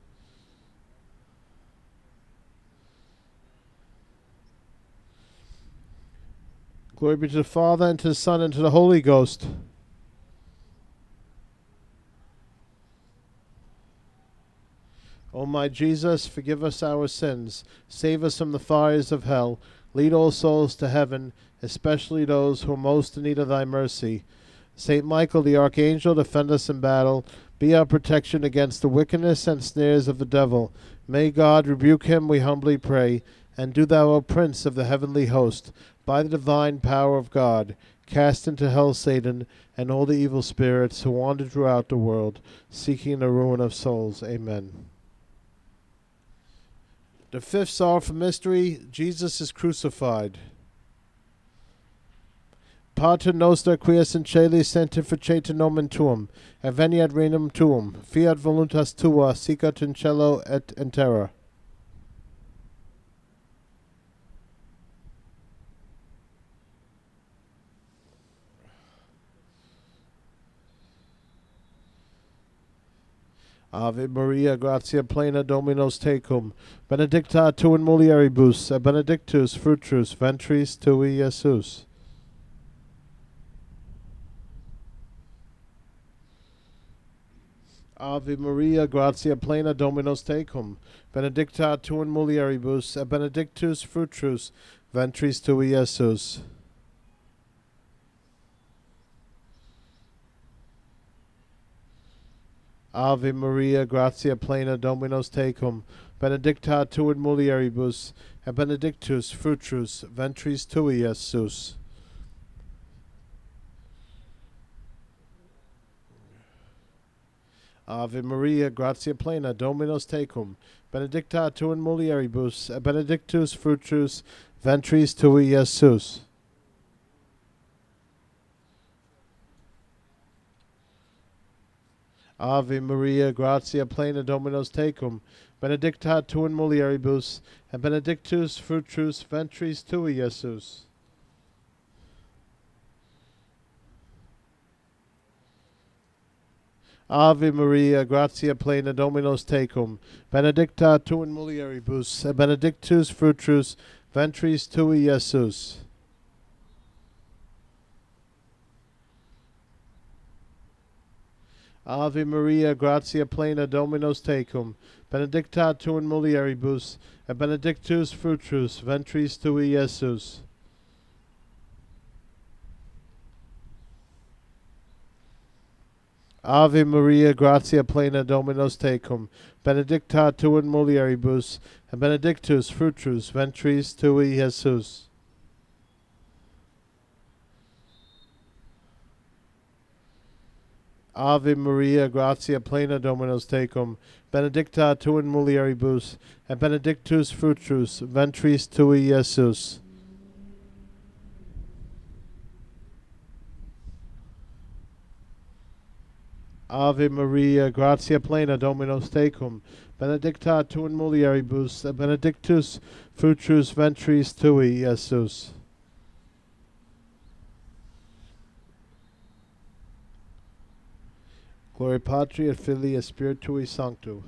Glory be to the Father, and to the Son, and to the Holy Ghost. O my Jesus, forgive us our sins, save us from the fires of hell, lead all souls to heaven, especially those who are most in need of thy mercy. Saint Michael the Archangel, defend us in battle, be our protection against the wickedness and snares of the devil. May God rebuke him, we humbly pray, and do thou, O Prince of the heavenly host, by the divine power of God, cast into hell Satan and all the evil spirits who wander throughout the world, seeking the ruin of souls. Amen. The fifth sorrowful mystery, Jesus is crucified. Pater noster, quies in celi sanctificete nomen tuum, et veniat regnum tuum, fiat voluntas tua, sicut in cielo et in terra. Ave Maria, gratia plena, Dominus tecum, benedicta tu in mulieribus, et benedictus fructus ventris tui, Iesus. Ave Maria, gratia plena, Dominus tecum, benedicta tu in mulieribus, et benedictus fructus ventris tui, Iesus. Ave Maria, gratia plena, Dominus tecum, benedicta tu in mulieribus, et benedictus fructus ventris tui, Iesus. Ave Maria, gratia plena, Dominus tecum, benedicta tu in mulieribus, et benedictus fructus ventris tui, Iesus. Ave Maria, gratia plena, Dominus tecum, benedicta tu in mulieribus, et benedictus fructus ventris tui, Iesus. Ave Maria, gratia plena, Dominus tecum, benedicta tu in mulieribus, et benedictus fructus ventris tui, Iesus. Ave Maria, gratia plena, Dominus tecum, benedicta tu in mulieribus, et benedictus fructus ventris tui, Iesus. Ave Maria, gratia plena, Dominus tecum, benedicta tu in mulieribus, et benedictus fructus ventris tui, Iesus. Ave Maria, gratia plena, Dominus tecum, benedicta tu in mulieribus, et benedictus fructus ventris tui, Iesus. Ave Maria, gratia plena, Dominus tecum, benedicta tu in mulieribus, et benedictus fructus ventris tui, Iesus. Gloria Patri et Filii et Spiritui Sancto.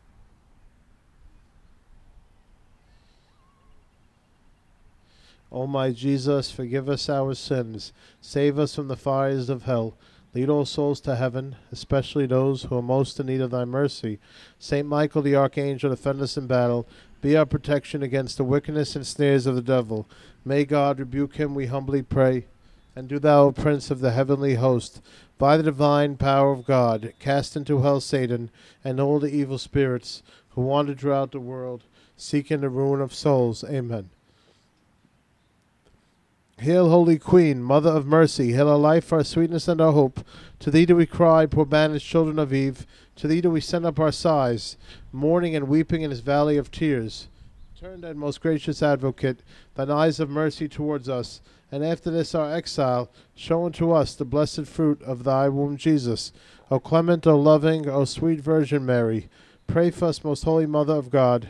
O my Jesus, forgive us our sins, save us from the fires of hell, lead all souls to heaven, especially those who are most in need of thy mercy. Saint Michael the Archangel, defend us in battle, be our protection against the wickedness and snares of the devil. May God rebuke him, we humbly pray. And do thou, O Prince of the heavenly host, by the divine power of God, cast into hell Satan and all the evil spirits who wander throughout the world, seeking the ruin of souls. Amen. Hail, Holy Queen, Mother of Mercy, hail our life, our sweetness, and our hope. To thee do we cry, poor banished children of Eve. To thee do we send up our sighs, mourning and weeping in this valley of tears. Turn then, most gracious Advocate, thine eyes of mercy towards us, and after this our exile, show unto us the blessed fruit of thy womb, Jesus. O clement, O loving, O sweet Virgin Mary, pray for us, most holy Mother of God.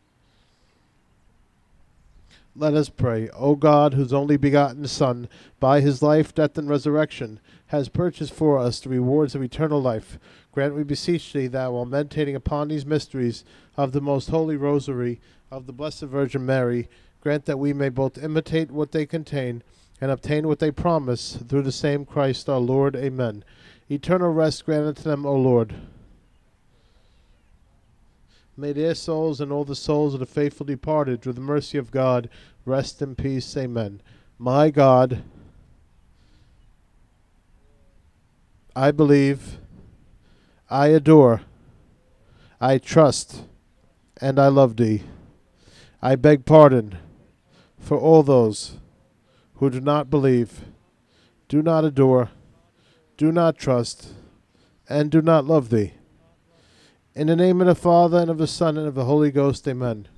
Let us pray. O God, whose only begotten Son, by his life, death, and resurrection, has purchased for us the rewards of eternal life, grant, we beseech thee, that while meditating upon these mysteries of the most holy Rosary of the Blessed Virgin Mary, grant that we may both imitate what they contain and obtain what they promise, through the same Christ our Lord. Amen. Eternal rest grant unto them, O Lord. May their souls and all the souls of the faithful departed, through the mercy of God, rest in peace. Amen. My God, I believe, I adore, I trust, and I love thee. I beg pardon for all those who do not believe, do not adore, do not trust, and do not love thee. In the name of the Father, and of the Son, and of the Holy Ghost. Amen.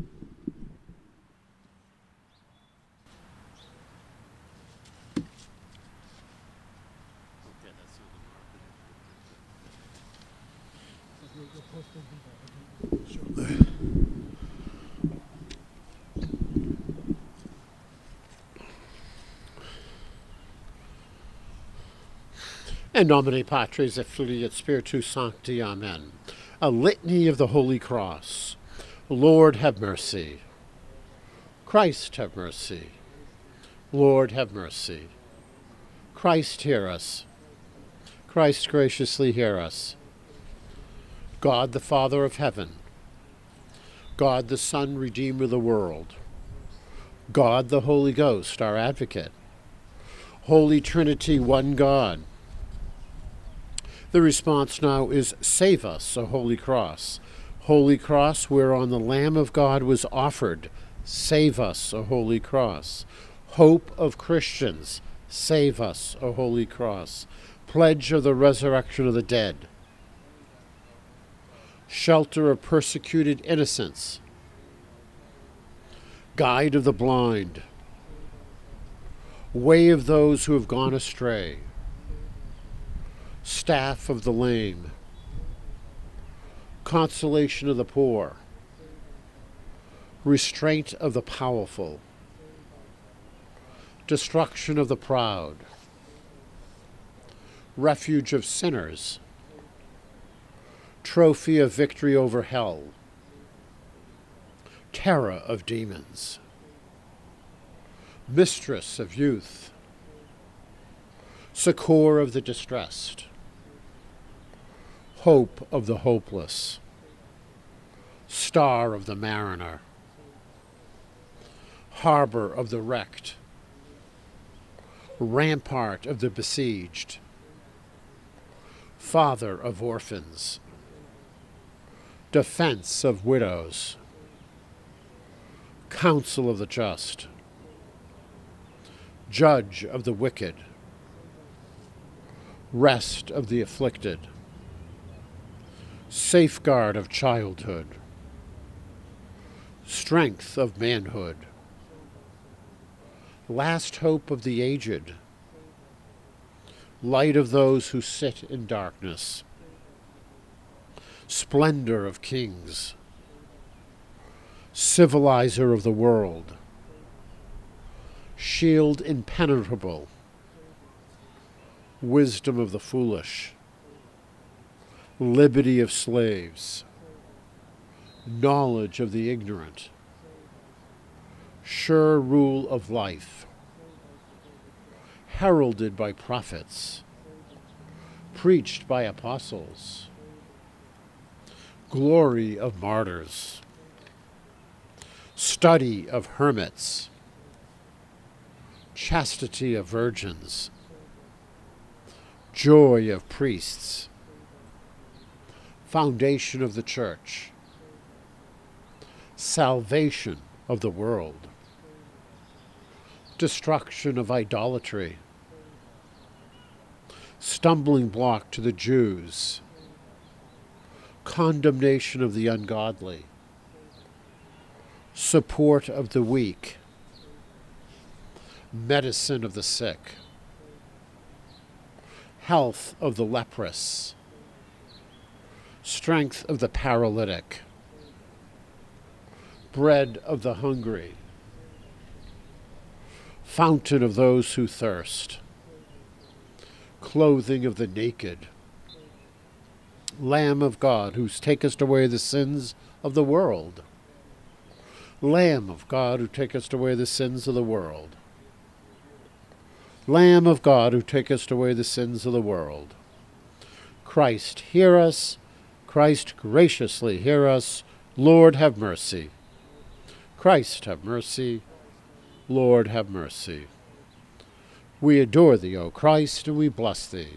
In nomine Patris et Filii et Spiritus Sancti. Amen. A litany of the Holy Cross. Lord, have mercy. Christ, have mercy. Lord, have mercy. Christ, hear us. Christ, graciously hear us. God, the Father of heaven. God, the Son, Redeemer of the world. God, the Holy Ghost, our advocate. Holy Trinity, one God. The response now is, save us, O Holy Cross. Holy Cross, whereon the Lamb of God was offered. Save us, O Holy Cross. Hope of Christians. Save us, O Holy Cross. Pledge of the resurrection of the dead. Shelter of persecuted innocents. Guide of the blind. Way of those who have gone astray. Staff of the lame. Consolation of the poor. Restraint of the powerful. Destruction of the proud. Refuge of sinners. Trophy of victory over hell. Terror of demons. Mistress of youth. Succor of the distressed. Hope of the hopeless. Star of the mariner. Harbor of the wrecked. Rampart of the besieged. Father of orphans. Defense of widows. Counsel of the just. Judge of the wicked. Rest of the afflicted. Safeguard of childhood. Strength of manhood. Last hope of the aged. light of those who sit in darkness, splendor of kings, civilizer of the world, shield impenetrable, wisdom of the foolish, liberty of slaves, knowledge of the ignorant, sure rule of life, heralded by prophets, preached by apostles, glory of martyrs, study of hermits, chastity of virgins, joy of priests, foundation of the church, salvation of the world, destruction of idolatry, stumbling block to the Jews, condemnation of the ungodly, support of the weak, medicine of the sick, health of the leprous, strength of the paralytic, bread of the hungry, fountain of those who thirst, clothing of the naked, Lamb of God, who takest away the sins of the world, Lamb of God, who takest away the sins of the world, Lamb of God, who takest away the sins of the world. Christ, hear us. Christ, graciously hear us. Lord, have mercy. Christ, have mercy. Lord, have mercy. We adore thee, O Christ, and we bless thee.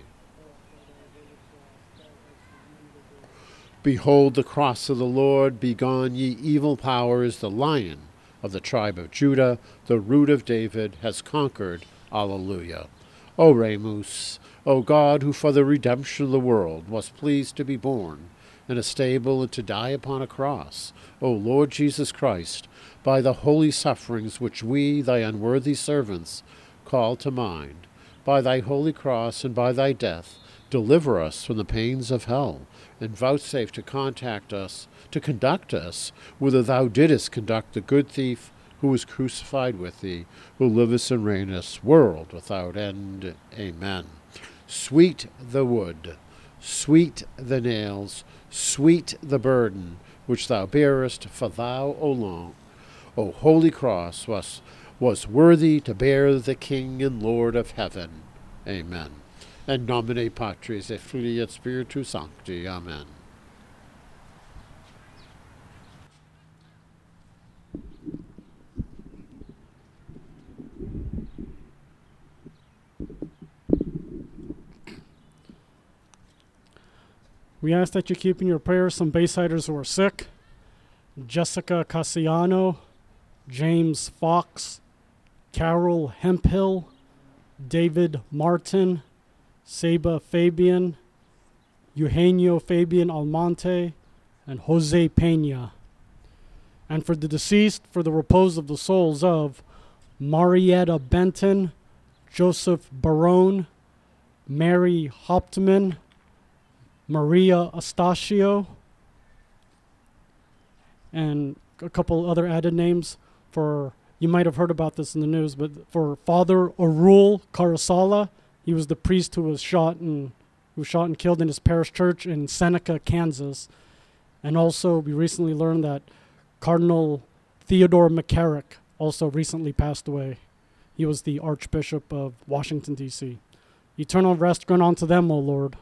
Behold the cross of the Lord. Begone, ye evil powers. The Lion of the tribe of Judah, the Root of David, has conquered. Alleluia. O Remus, O God, who for the redemption of the world was pleased to be born in a stable and to die upon a cross, O Lord Jesus Christ, by the holy sufferings which we, thy unworthy servants, call to mind, by thy holy cross and by thy death, deliver us from the pains of hell, and vouchsafe to contact us, to conduct us, whither thou didst conduct the good thief who was crucified with thee, who livest and reignest, world without end. Amen. Sweet the wood, sweet the nails, sweet the burden which thou bearest, for thou, O Lord, O holy cross, was, was worthy to bear the King and Lord of heaven. Amen. In nomine Patris et Filii et Spiritus Sancti. Amen. We ask that you keep in your prayers some Baysiders who are sick. Jessica Cassiano, James Fox, Carol Hemphill, David Martin, Seba Fabian, Eugenio Fabian Almonte, and Jose Pena. And for the deceased, for the repose of the souls of Marietta Benton, Joseph Barone, Mary Hauptman, Maria Astacio, and a couple other added names for, you might have heard about this in the news, but for Father Arul Carasala. He was the priest who was shot and who was shot and killed in his parish church in Seneca, Kansas. And also, we recently learned that Cardinal Theodore McCarrick also recently passed away. He was the Archbishop of Washington, D C Eternal rest grant unto them, O Lord.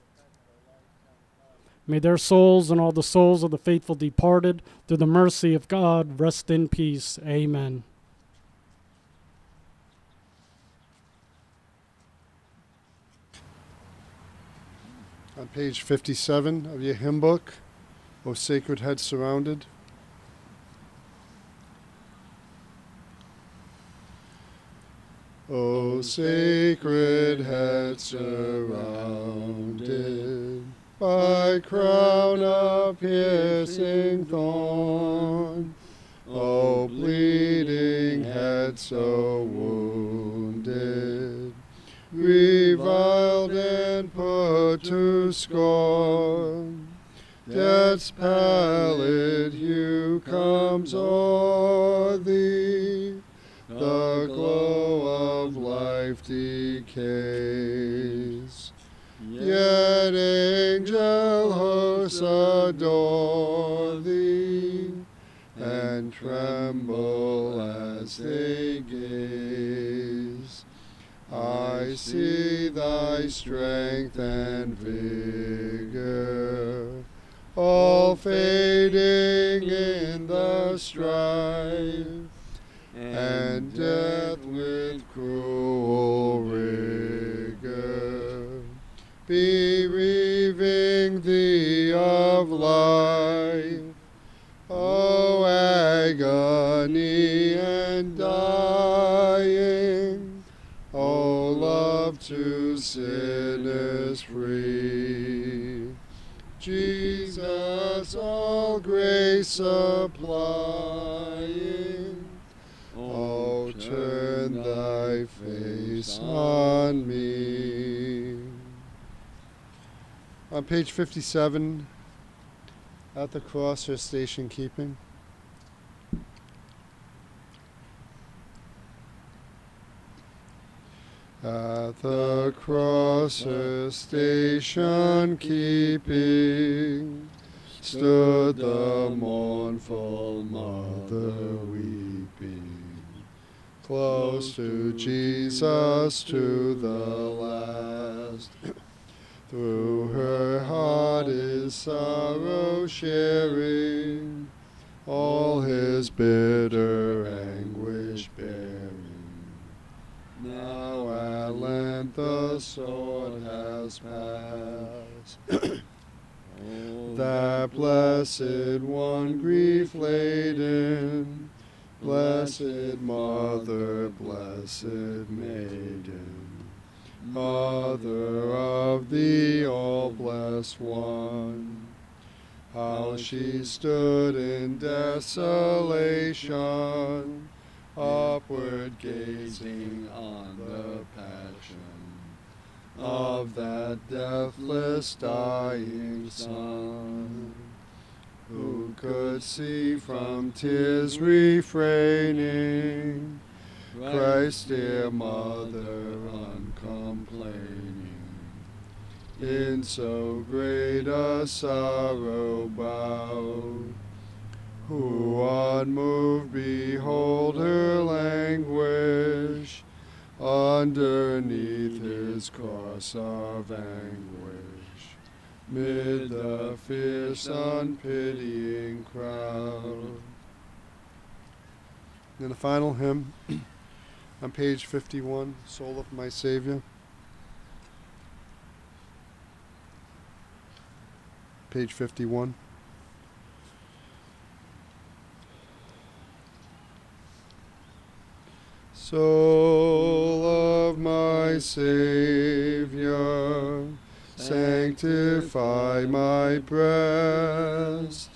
May their souls and all the souls of the faithful departed, through the mercy of God, rest in peace. Amen. On page fifty-seven of your hymn book, O Sacred Head Surrounded. O sacred head surrounded by crown of piercing thorn, O bleeding head so wounded, reviled and put to scorn. Death's pallid hue comes o'er thee, the glow of life decays. Yet angel hosts adore thee, and tremble as they gaze. I see thy strength and vigor, all fading in the strife, and death with cruel rigor bereaving thee of life. O agony and dying, O love to sinners free, Jesus all grace supplying, O turn thy face on me. On page fifty-seven, at the cross her station keeping. At the cross her station keeping, stood the mournful mother weeping, close to Jesus to the last. Through her heart is sorrow sharing, all his bitter anguish bearing. Now at length the sword has passed. That blessed one grief laden, blessed mother, blessed maiden, Mother of the all-blessed one, how she stood in desolation, upward gazing on the passion of that deathless dying Son. Who could see from tears refraining, Christ, dear Mother, uncomplaining, in so great a sorrow bowed, who unmoved behold her languish, underneath his cross of anguish, mid the fierce unpitying crowd. And the final hymn on page fifty-one, Soul of My Savior. Page fifty-one. Soul of my Savior, sanctify my breast.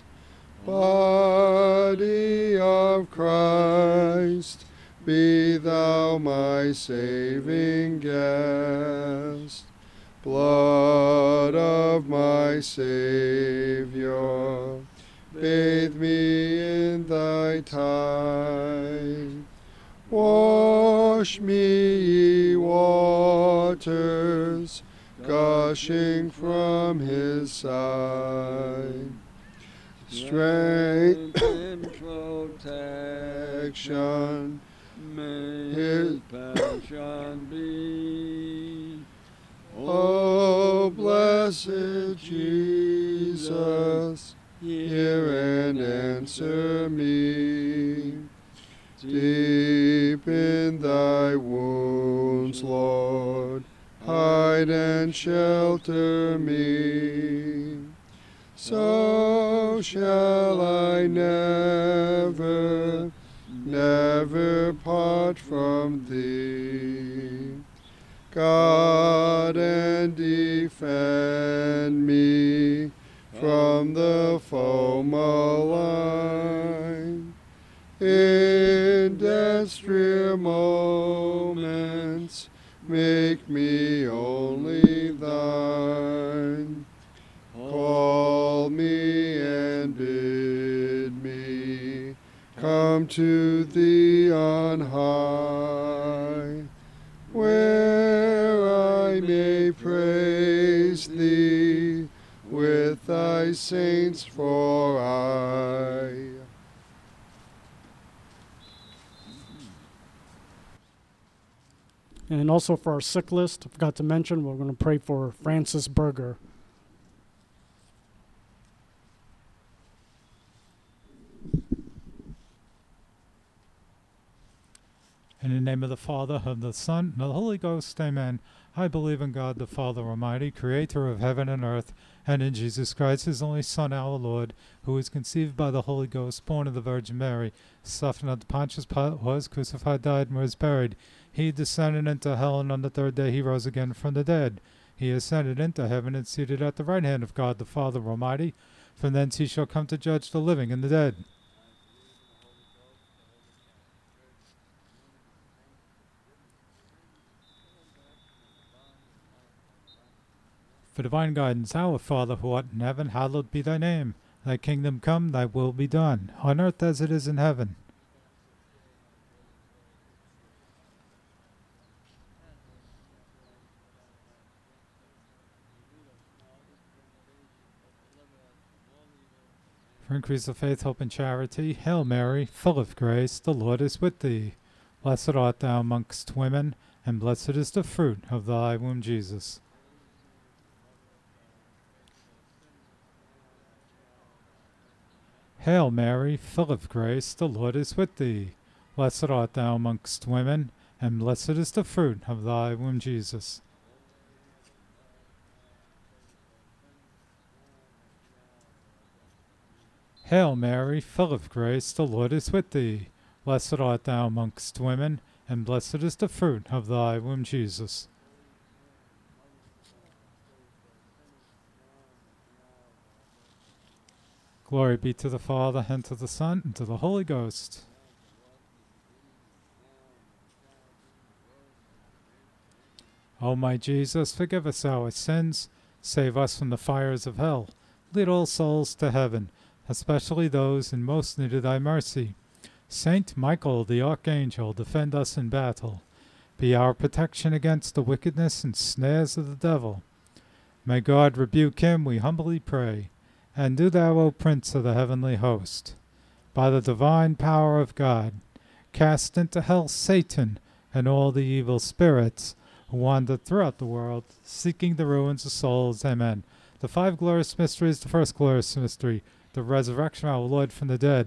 Body of Christ, be thou my saving guest. Blood of my Savior, bathe me in thy tide. Wash me, ye waters, gushing from his side. Strength and protection, may his passion be. O blessed Jesus, hear and answer me. Deep in thy wounds, Lord, hide and shelter me. So shall I never, never part from thee. Guard and defend me from the foe malign. In death's drear moments, make me only thine. Call me and bid me come to thee on high, where I may praise thee with thy saints for aye. And also for our sick list, I forgot to mention, we're going to pray for Francis Berger. In the name of the Father, of the Son, and of the Holy Ghost, amen. I believe in God the Father Almighty, creator of heaven and earth, and in Jesus Christ, his only Son, our Lord, who was conceived by the Holy Ghost, born of the Virgin Mary, suffered under Pontius Pilate, was crucified, died, and was buried. He descended into hell, and on the third day he rose again from the dead. He ascended into heaven and seated at the right hand of God the Father Almighty. From thence he shall come to judge the living and the dead. For divine guidance, our Father who art in heaven, hallowed be thy name. Thy kingdom come, thy will be done, on earth as it is in heaven. For increase of faith, hope, and charity, Hail Mary, full of grace, the Lord is with thee. Blessed art thou amongst women, and blessed is the fruit of thy womb, Jesus. Hail Mary, full of grace, the Lord is with thee. Blessed art thou amongst women, and blessed is the fruit of thy womb, Jesus. Hail Mary, full of grace, the Lord is with thee. Blessed art thou amongst women, and blessed is the fruit of thy womb, Jesus. Glory be to the Father, and to the Son, and to the Holy Ghost. O my Jesus, forgive us our sins, save us from the fires of hell, lead all souls to heaven, especially those in most need of thy mercy. Saint Michael the Archangel, defend us in battle. Be our protection against the wickedness and snares of the devil. May God rebuke him, we humbly pray. And do thou, O Prince of the heavenly host, by the divine power of God, cast into hell Satan and all the evil spirits who wander throughout the world, seeking the ruins of souls. Amen. The five glorious mysteries, the first glorious mystery, the resurrection of our Lord from the dead.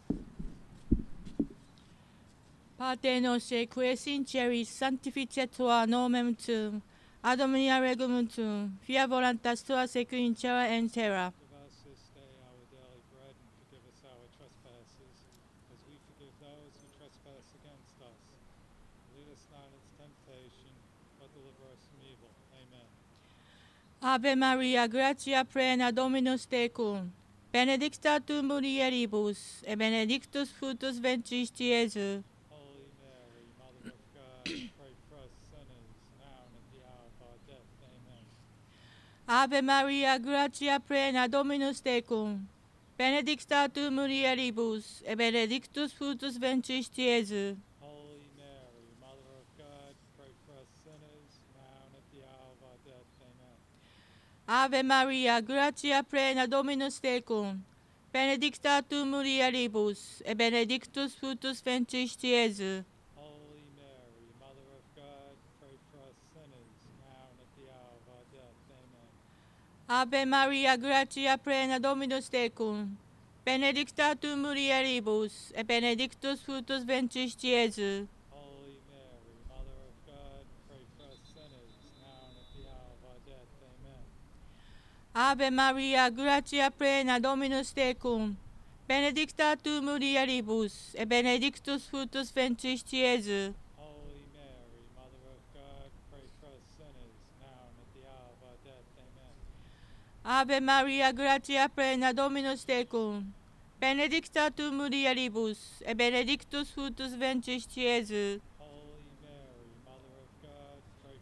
Pater noster, qui es in celis, sanctificetur nomen tuum, ad omnia regum tuum, fiat voluntas tua secu in cielo et in terra. Give us this day our daily bread, and forgive us our trespasses, as we forgive those who trespass against us. Lead us not into temptation, but deliver us from evil. Amen. Ave Maria, gratia plena, Dominus tecum, benedicta tu mulieribus, et benedictus fructus ventris Iesus. Holy Mary, Mother of God, pray for us sinners, now and at the hour of our death. Amen. Ave Maria, gratia plena, Dominus tecum, benedicta tu mulieribus, et benedictus fructus ventris Iesus. Holy Mary, Mother of God, pray for us sinners, now and at the hour of our death. Amen. Ave Maria, gratia plena, Dominus tecum, benedicta tu mulieribus, et benedictus fructus ventris Iesus. Holy Mary, Mother of God, pray for us sinners, now and at the hour of our death. Amen. Ave Maria, gratia plena, Dominus tecum, benedicta tu mulieribus, et benedictus fructus ventris Iesus. Holy Mary, Mother of God, pray for us sinners, now and at the hour of our death. Amen. Ave Maria, gratia plena, Dominus tecum, benedicta tu mulieribus, et benedictus fructus ventris Iesus. Holy Mary, Mother of God, pray for us sinners, now and at the hour of our death. Amen. Ave Maria, gratia plena, Dominus tecum, benedicta tu mulieribus, et benedictus fructus ventris Iesus. Holy Mary, Mother of God, pray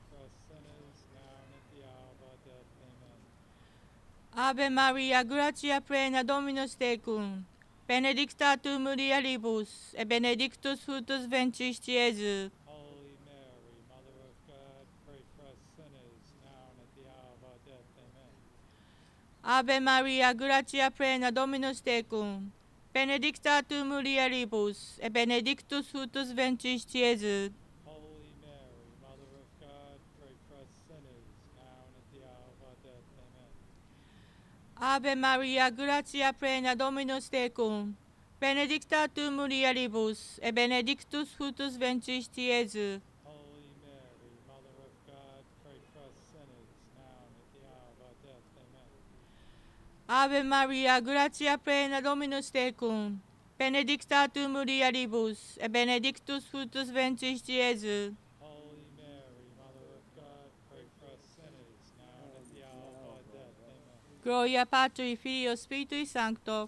Ave Maria, gratia plena, Dominus tecum, benedicta tu mulieribus, et benedictus fructus ventris Iesus. Holy Mary, Mother of God, pray for us sinners, now and at the hour of our death. Amen. Ave Maria, gratia plena, Dominus tecum, benedicta tu mulieribus, et benedictus fructus ventris Iesus. Holy Mary, Mother of God, pray for us sinners, now and at the hour of our death. Amen. Ave Maria, gratia plena, Dominus tecum, benedicta tu mulieribus, et benedictus fructus ventris Iesus. Holy Mary, Mother of God, pray for us sinners, now and at the hour of our death. Amen. Ave Maria, gratia plena, Dominus tecum, benedicta tu mulieribus, et benedictus fructus ventris Iesus. Holy Mary, Mother of God, pray for us sinners, now and at the hour of our death. Amen. Gloria Patri, Filio, Spiritui Sancto.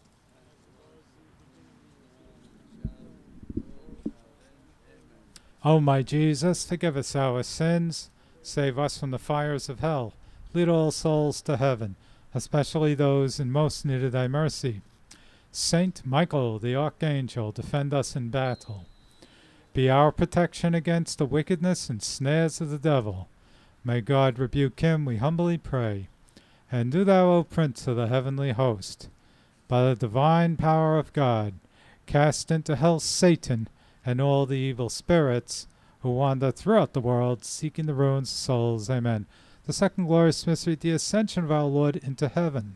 O my Jesus, forgive us our sins, save us from the fires of hell, lead all souls to heaven, especially those in most need of thy mercy. Saint Michael, the Archangel, defend us in battle. Be our protection against the wickedness and snares of the devil. May God rebuke him, we humbly pray. And do thou, O Prince of the heavenly host, by the divine power of God, cast into hell Satan and all the evil spirits who wander throughout the world, seeking the ruins of souls. Amen. The second glorious mystery, the ascension of our Lord into heaven.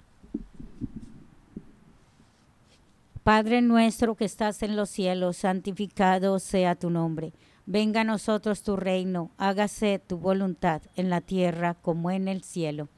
Padre nuestro que estás en los cielos, santificado sea tu nombre. Venga a nosotros tu reino, hágase tu voluntad en la tierra como en el cielo.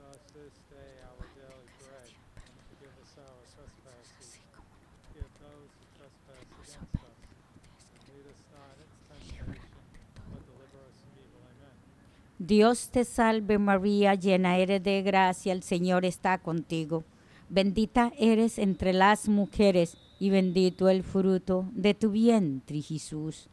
Dios te salve María, llena eres de gracia, el Señor está contigo. Bendita eres entre las mujeres y bendito el fruto de tu vientre, Jesús.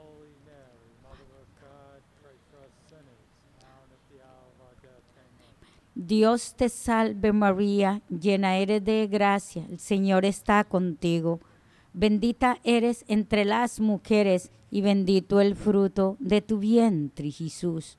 Dios te salve María, llena eres de gracia, el Señor está contigo. Bendita eres entre las mujeres y bendito el fruto de tu vientre, Jesús.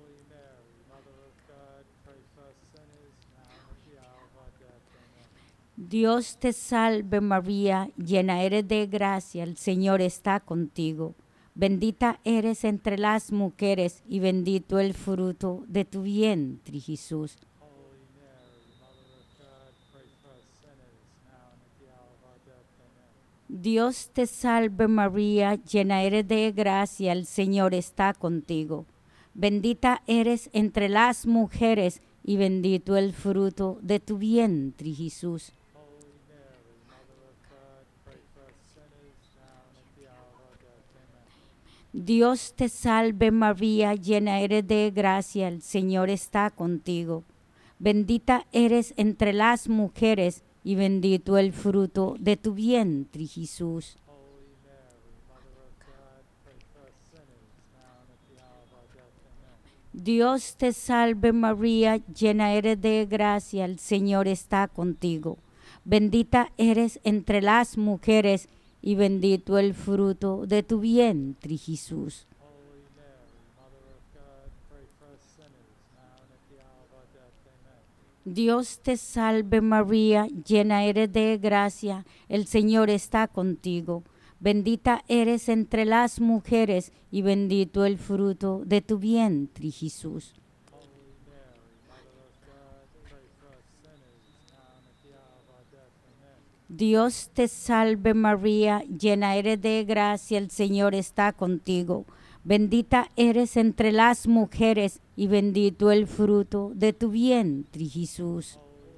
Dios te salve María, llena eres de gracia, el Señor está contigo. Bendita eres entre las mujeres y bendito el fruto de tu vientre, Jesús. Dios te salve María, llena eres de gracia, el Señor está contigo. Bendita eres entre las mujeres y bendito el fruto de tu vientre, Jesús. Dios te salve María, llena eres de gracia, el Señor está contigo. Bendita eres entre las mujeres y bendito el fruto de tu vientre, Jesús. Dios te salve María, llena eres de gracia, el Señor está contigo. Bendita eres entre las mujeres y bendito el fruto de tu vientre, Jesús. Dios te salve María, llena eres de gracia, el Señor está contigo. Bendita eres entre las mujeres y bendito el fruto de tu vientre, Jesús. Dios te salve María, llena eres de gracia, el Señor está contigo. Bendita eres entre las mujeres y bendito el fruto de tu vientre, Jesús.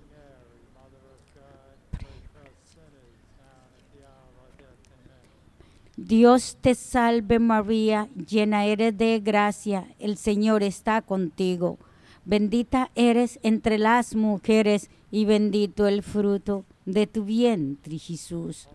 Dios te salve María, llena eres de gracia, el Señor está contigo. Bendita eres entre las mujeres y bendito el fruto de tu vientre, Jesús.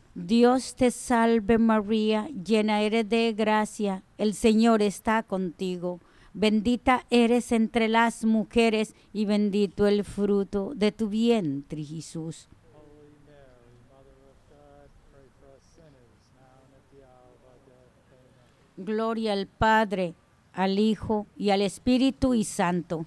Dios te salve María, llena eres de gracia, el Señor está contigo. Bendita eres entre las mujeres y bendito el fruto de tu vientre, Jesús. Holy Mary, Mother of God, pray for us sinners, now and at the hour of our death. Amen. Gloria al Padre, al Hijo y al Espíritu y Santo.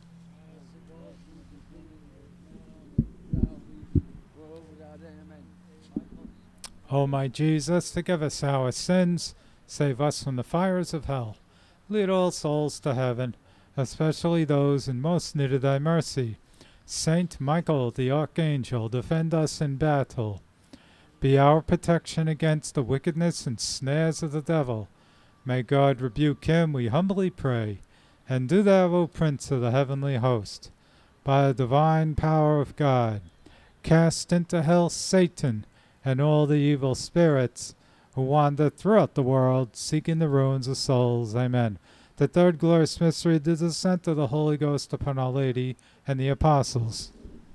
O my Jesus, forgive us our sins, save us from the fires of hell. Lead all souls to heaven, especially those in most need of thy mercy. Saint Michael the Archangel, defend us in battle. Be our protection against the wickedness and snares of the devil. May God rebuke him, we humbly pray. And do thou, O Prince of the heavenly host, by the divine power of God, cast into hell Satan and all the evil spirits who wander throughout the world, seeking the ruins of souls. Amen. The third glorious mystery, the descent of the Holy Ghost upon Our Lady and the Apostles.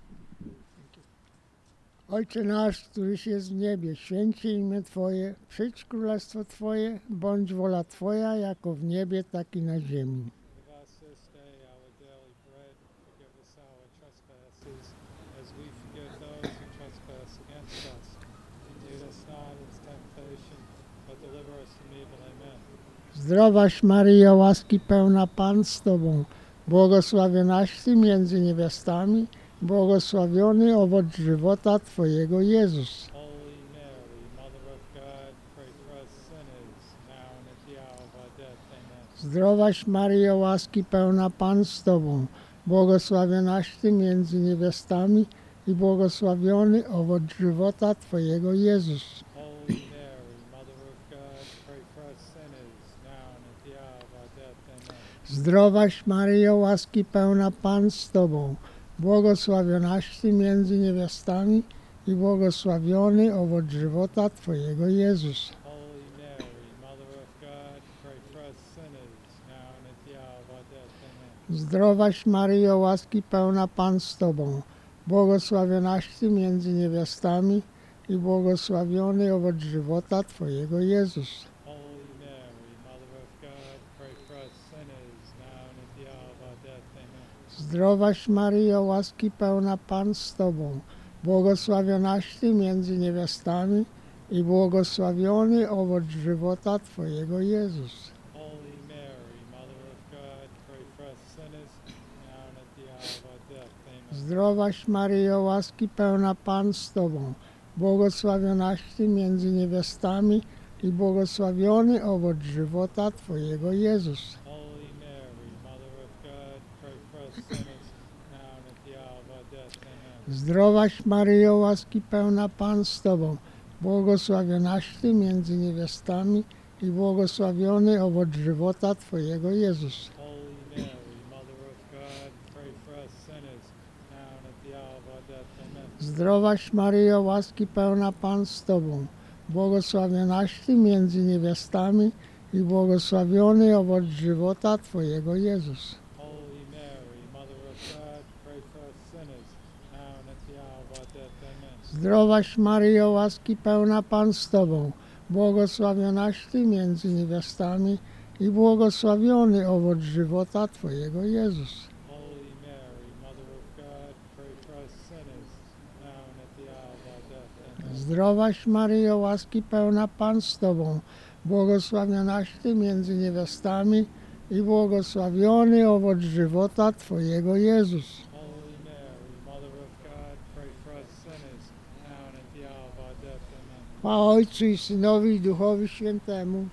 Ojcze nasz, któryś jest w niebie, święci imię Twoje, przyjdź królestwo Twoje, bądź wola Twoja, jako w niebie, tak i na ziemi. Give us this day our daily bread. Forgive us our trespasses, as we forgive those who trespass against us. And lead us not into temptation, but deliver us from evil. Amen. Zdrowaś Maryjo, łaski pełna Pan z Tobą, błogosławionaś Ty między niewiastami, błogosławiony owoc żywota Twojego, Jezus. Holy Mary, Mother of God, pray for us sinners, now and at the hour of our death. Amen. Zdrowaś Maryjo, łaski pełna Pan z Tobą, błogosławionaś Ty między niewiastami i błogosławiony owoc żywota Twojego, Jezus. Holy Mary, Mother of God, pray for us sinners, now and at the hour of our death. Amen. Zdrowaś Maryjo, łaski pełna Pan z Tobą, błogosławionaś Ty między niewiastami i błogosławiony owoc żywota Twojego, Jezus. Holy Mary, Mother of God, pray for us sinners, now and at the hour of our death. Amen. Zdrowaś Maryjo, łaski pełna Pan z Tobą, błogosławionaś Ty między niewiastami i błogosławiony owoc żywota Twojego, Jezus. Holy Mary, Mother of God, pray for us sinners, now and at the hour of our death. Amen. Zdrowaś Maryjo, łaski pełna Pan z Tobą, błogosławionaś Ty między niewiastami i błogosławiony owoc żywota Twojego, Jezus. Holy Mary, Mother of God, pray for us sinners, now and at the hour of our death. Amen. Zdrowaś Maryjo, łaski pełna Pan z Tobą, błogosławionaś Ty między niewiastami i błogosławiony owoc żywota Twojego, Jezus. Holy Mary, Mother of God, pray for us sinners, now and at the hour of our death. Amen. Zdrowaś Maryjo, łaski pełna Pan z Tobą, błogosławionaś Ty między niewiastami i błogosławiony owoc żywota Twojego, Jezus. Holy Mary, Mother of God, pray for us sinners, now and at the hour of our death. Amen. Zdrowaś Maryjo, łaski pełna Pan z Tobą, błogosławionaś Ty między niewiastami i błogosławiony owoc żywota Twojego, Jezus. Holy Mary, Mother of God, pray for us sinners, now and at the hour of our death. Amen. Zdrowaś Maryjo, łaski pełna Pan z Tobą, błogosławionaś Ty między niewiastami i błogosławiony owoc żywota Twojego, Jezus. Holy Mary, Mother of God, pray for us sinners, now and at the hour of our death. Amen. Zdrowaś Maryjo, łaski pełna Pan z Tobą, błogosławionaś Ty między niewiastami i błogosławiony owoc żywota Twojego, Jezus. Holy Mary, Mother of God, pray for us sinners, now and at the hour of our death. Amen. Chwała Ojcu i Synowi i Duchowi Świętemu.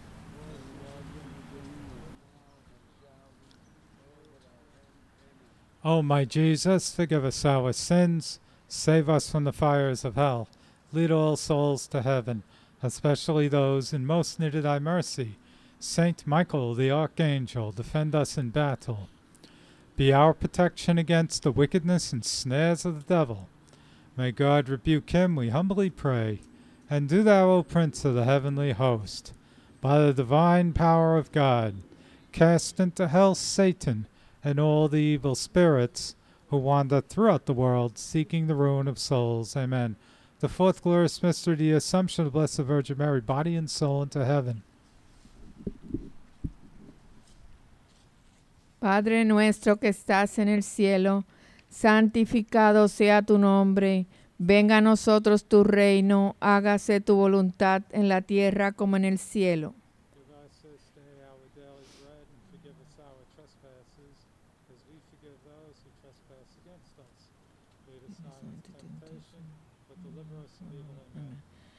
O my Jesus, forgive us our sins, save us from the fires of hell, lead all souls to heaven, especially those in most need of thy mercy. Saint Michael the Archangel, defend us in battle. Be our protection against the wickedness and snares of the devil. May God rebuke him, we humbly pray. And do thou, O Prince of the heavenly host, by the divine power of God, cast into hell Satan and all the evil spirits who wander throughout the world seeking the ruin of souls. Amen. The fourth glorious mystery, the Assumption of the Blessed Virgin Mary, body and soul, into heaven. Padre nuestro que estás en el cielo, santificado sea tu nombre. Venga a nosotros tu reino, hágase tu voluntad en la tierra como en el cielo. Give us this day our daily bread, and forgive us our trespasses, as we forgive those who trespass against us. Lead us not into temptation, but deliver us from evil. Amen.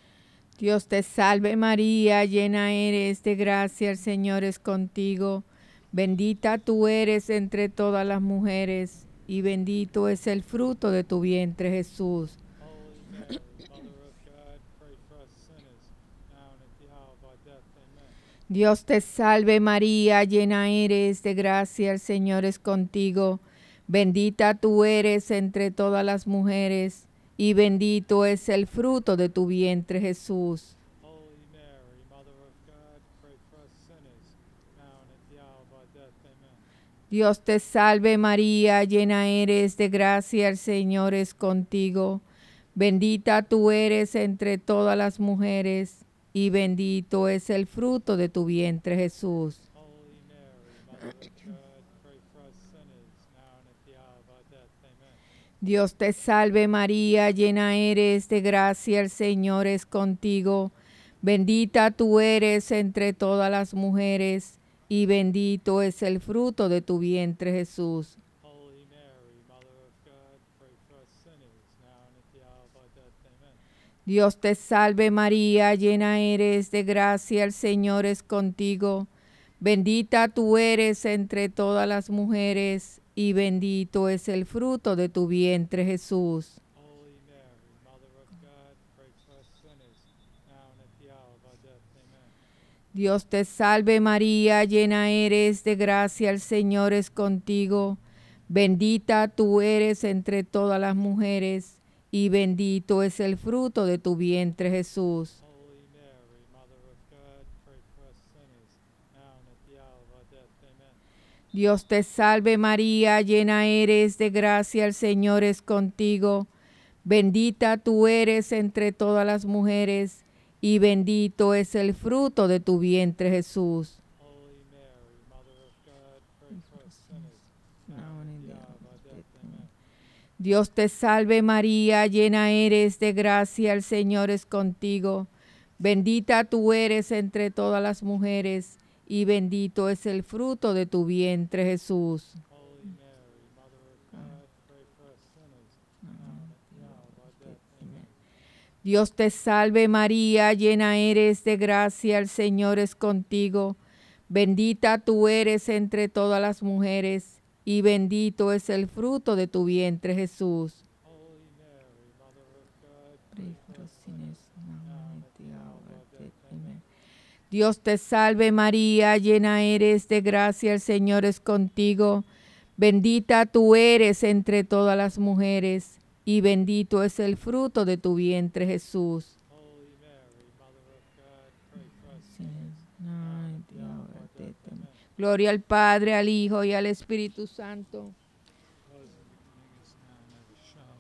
Dios te salve María, llena eres de gracia, el Señor es contigo. Bendita tú eres entre todas las mujeres, y bendito es el fruto de tu vientre, Jesús. Holy Mary, Mother of God, pray for us sinners, now and at the hour of our death. Amen. Dios te salve María, llena eres de gracia, el Señor es contigo. Bendita tú eres entre todas las mujeres, y bendito es el fruto de tu vientre, Jesús. Holy Mary, Mother of God, pray for us sinners, now and at the hour of our death. Amen. Dios te salve María, llena eres de gracia, el Señor es contigo. Bendita tú eres entre todas las mujeres, y bendito es el fruto de tu vientre, Jesús. Holy Mary, Mother of God, pray for us sinners, now and at the hour of our death. Amen. Dios te salve María, llena eres de gracia, el Señor es contigo. Bendita tú eres entre todas las mujeres, y bendito es el fruto de tu vientre, Jesús. Holy Mary, Mother of God, pray for us sinners, now and at the hour of our death. Amen. Dios te salve María, llena eres de gracia, el Señor es contigo. Bendita tú eres entre todas las mujeres, y bendito es el fruto de tu vientre, Jesús. Holy Mary, Mother of God, pray for us sinners, now and at the hour of our death. Amen. Dios te salve María, llena eres de gracia, el Señor es contigo. Bendita tú eres entre todas las mujeres, y bendito es el fruto de tu vientre, Jesús. Holy Mary, Mother of God, pray for us sinners, now and at the hour of our death. Amen. Dios te salve María, llena eres de gracia, el Señor es contigo. Bendita tú eres entre todas las mujeres, y bendito es el fruto de tu vientre, Jesús. Holy Mary, Mother of God, pray for us sinners, now and at the hour of our death. Amen. Dios te salve María, llena eres de gracia, el Señor es contigo. Bendita tú eres entre todas las mujeres, y bendito es el fruto de tu vientre, Jesús. Holy Mary, Mother of God, pray for us sinners, now and at the hour of our death. Amen. Dios te salve María, llena eres de gracia, el Señor es contigo. Bendita tú eres entre todas las mujeres, y bendito es el fruto de tu vientre, Jesús. Holy Mary, Mother of God, pray for us sinners, now and at the hour of our death. Amen. Dios te salve María, llena eres de gracia, el Señor es contigo. Bendita tú eres entre todas las mujeres, y bendito es el fruto de tu vientre, Jesús. Holy Mary, Mother of God, pray for us sinners, now and at the hour of our death. Amen. Gloria al Padre, al Hijo y al Espíritu Santo. Was in the beginning, is now, and ever shall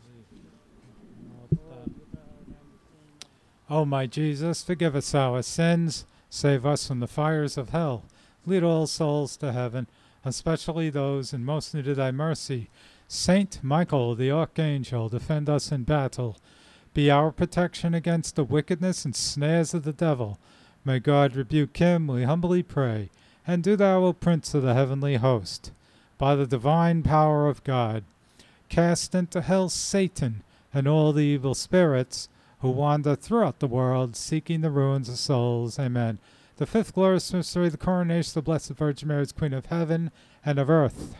be, world without end. Oh, my Jesus, forgive us our sins, save us from the fires of hell, lead all souls to heaven, especially those in most need of thy mercy. Saint Michael, the Archangel, defend us in battle. Be our protection against the wickedness and snares of the devil. May God rebuke him, we humbly pray. And do thou, O Prince of the heavenly host, by the divine power of God, cast into hell Satan and all the evil spirits who wander throughout the world, seeking the ruins of souls. Amen. The fifth glorious mystery, the coronation of the Blessed Virgin Mary as Queen of heaven and of earth.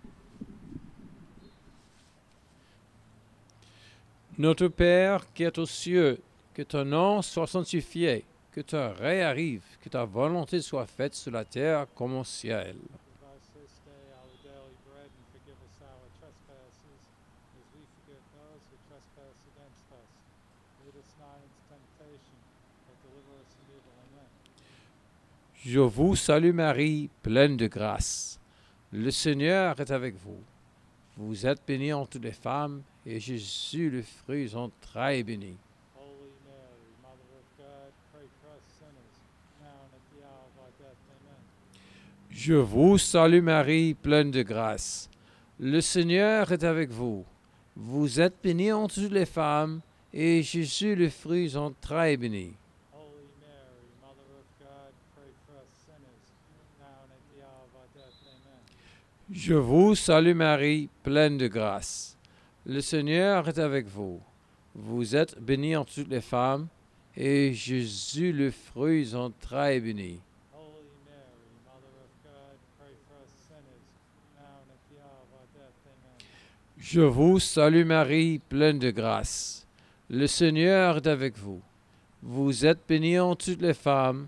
Notre Père qui es aux cieux, que ton nom soit sanctifié, que ton règne arrive, que ta volonté soit faite sur la terre comme au ciel. Give us this day our daily bread, and forgive us our trespasses, as we forgive those who trespass against us. Lead us not into temptation, but deliver us from evil. Amen. Je vous salue Marie, pleine de grâce. Le Seigneur est avec vous. Vous êtes bénie entre toutes les femmes, et Jésus, le fruit de son entrailles, est béni. Je vous salue Marie, pleine de grâce. Le Seigneur est avec vous. Vous êtes bénie entre toutes les femmes, et Jésus, le fruit de vos entrailles, est béni. Holy Mary, Mother of God, pray for us sinners, now and at the hour of our death. Amen. Je vous salue Marie, pleine de grâce. Le Seigneur est avec vous. Vous êtes bénie entre toutes les femmes, et Jésus, le fruit de vos entrailles, est béni. Holy Mary, Mother of God, pray for us sinners, now and at the hour of our death. Amen. Je vous salue Marie, pleine de grâce. Le Seigneur est avec vous. Vous êtes bénie entre toutes les femmes,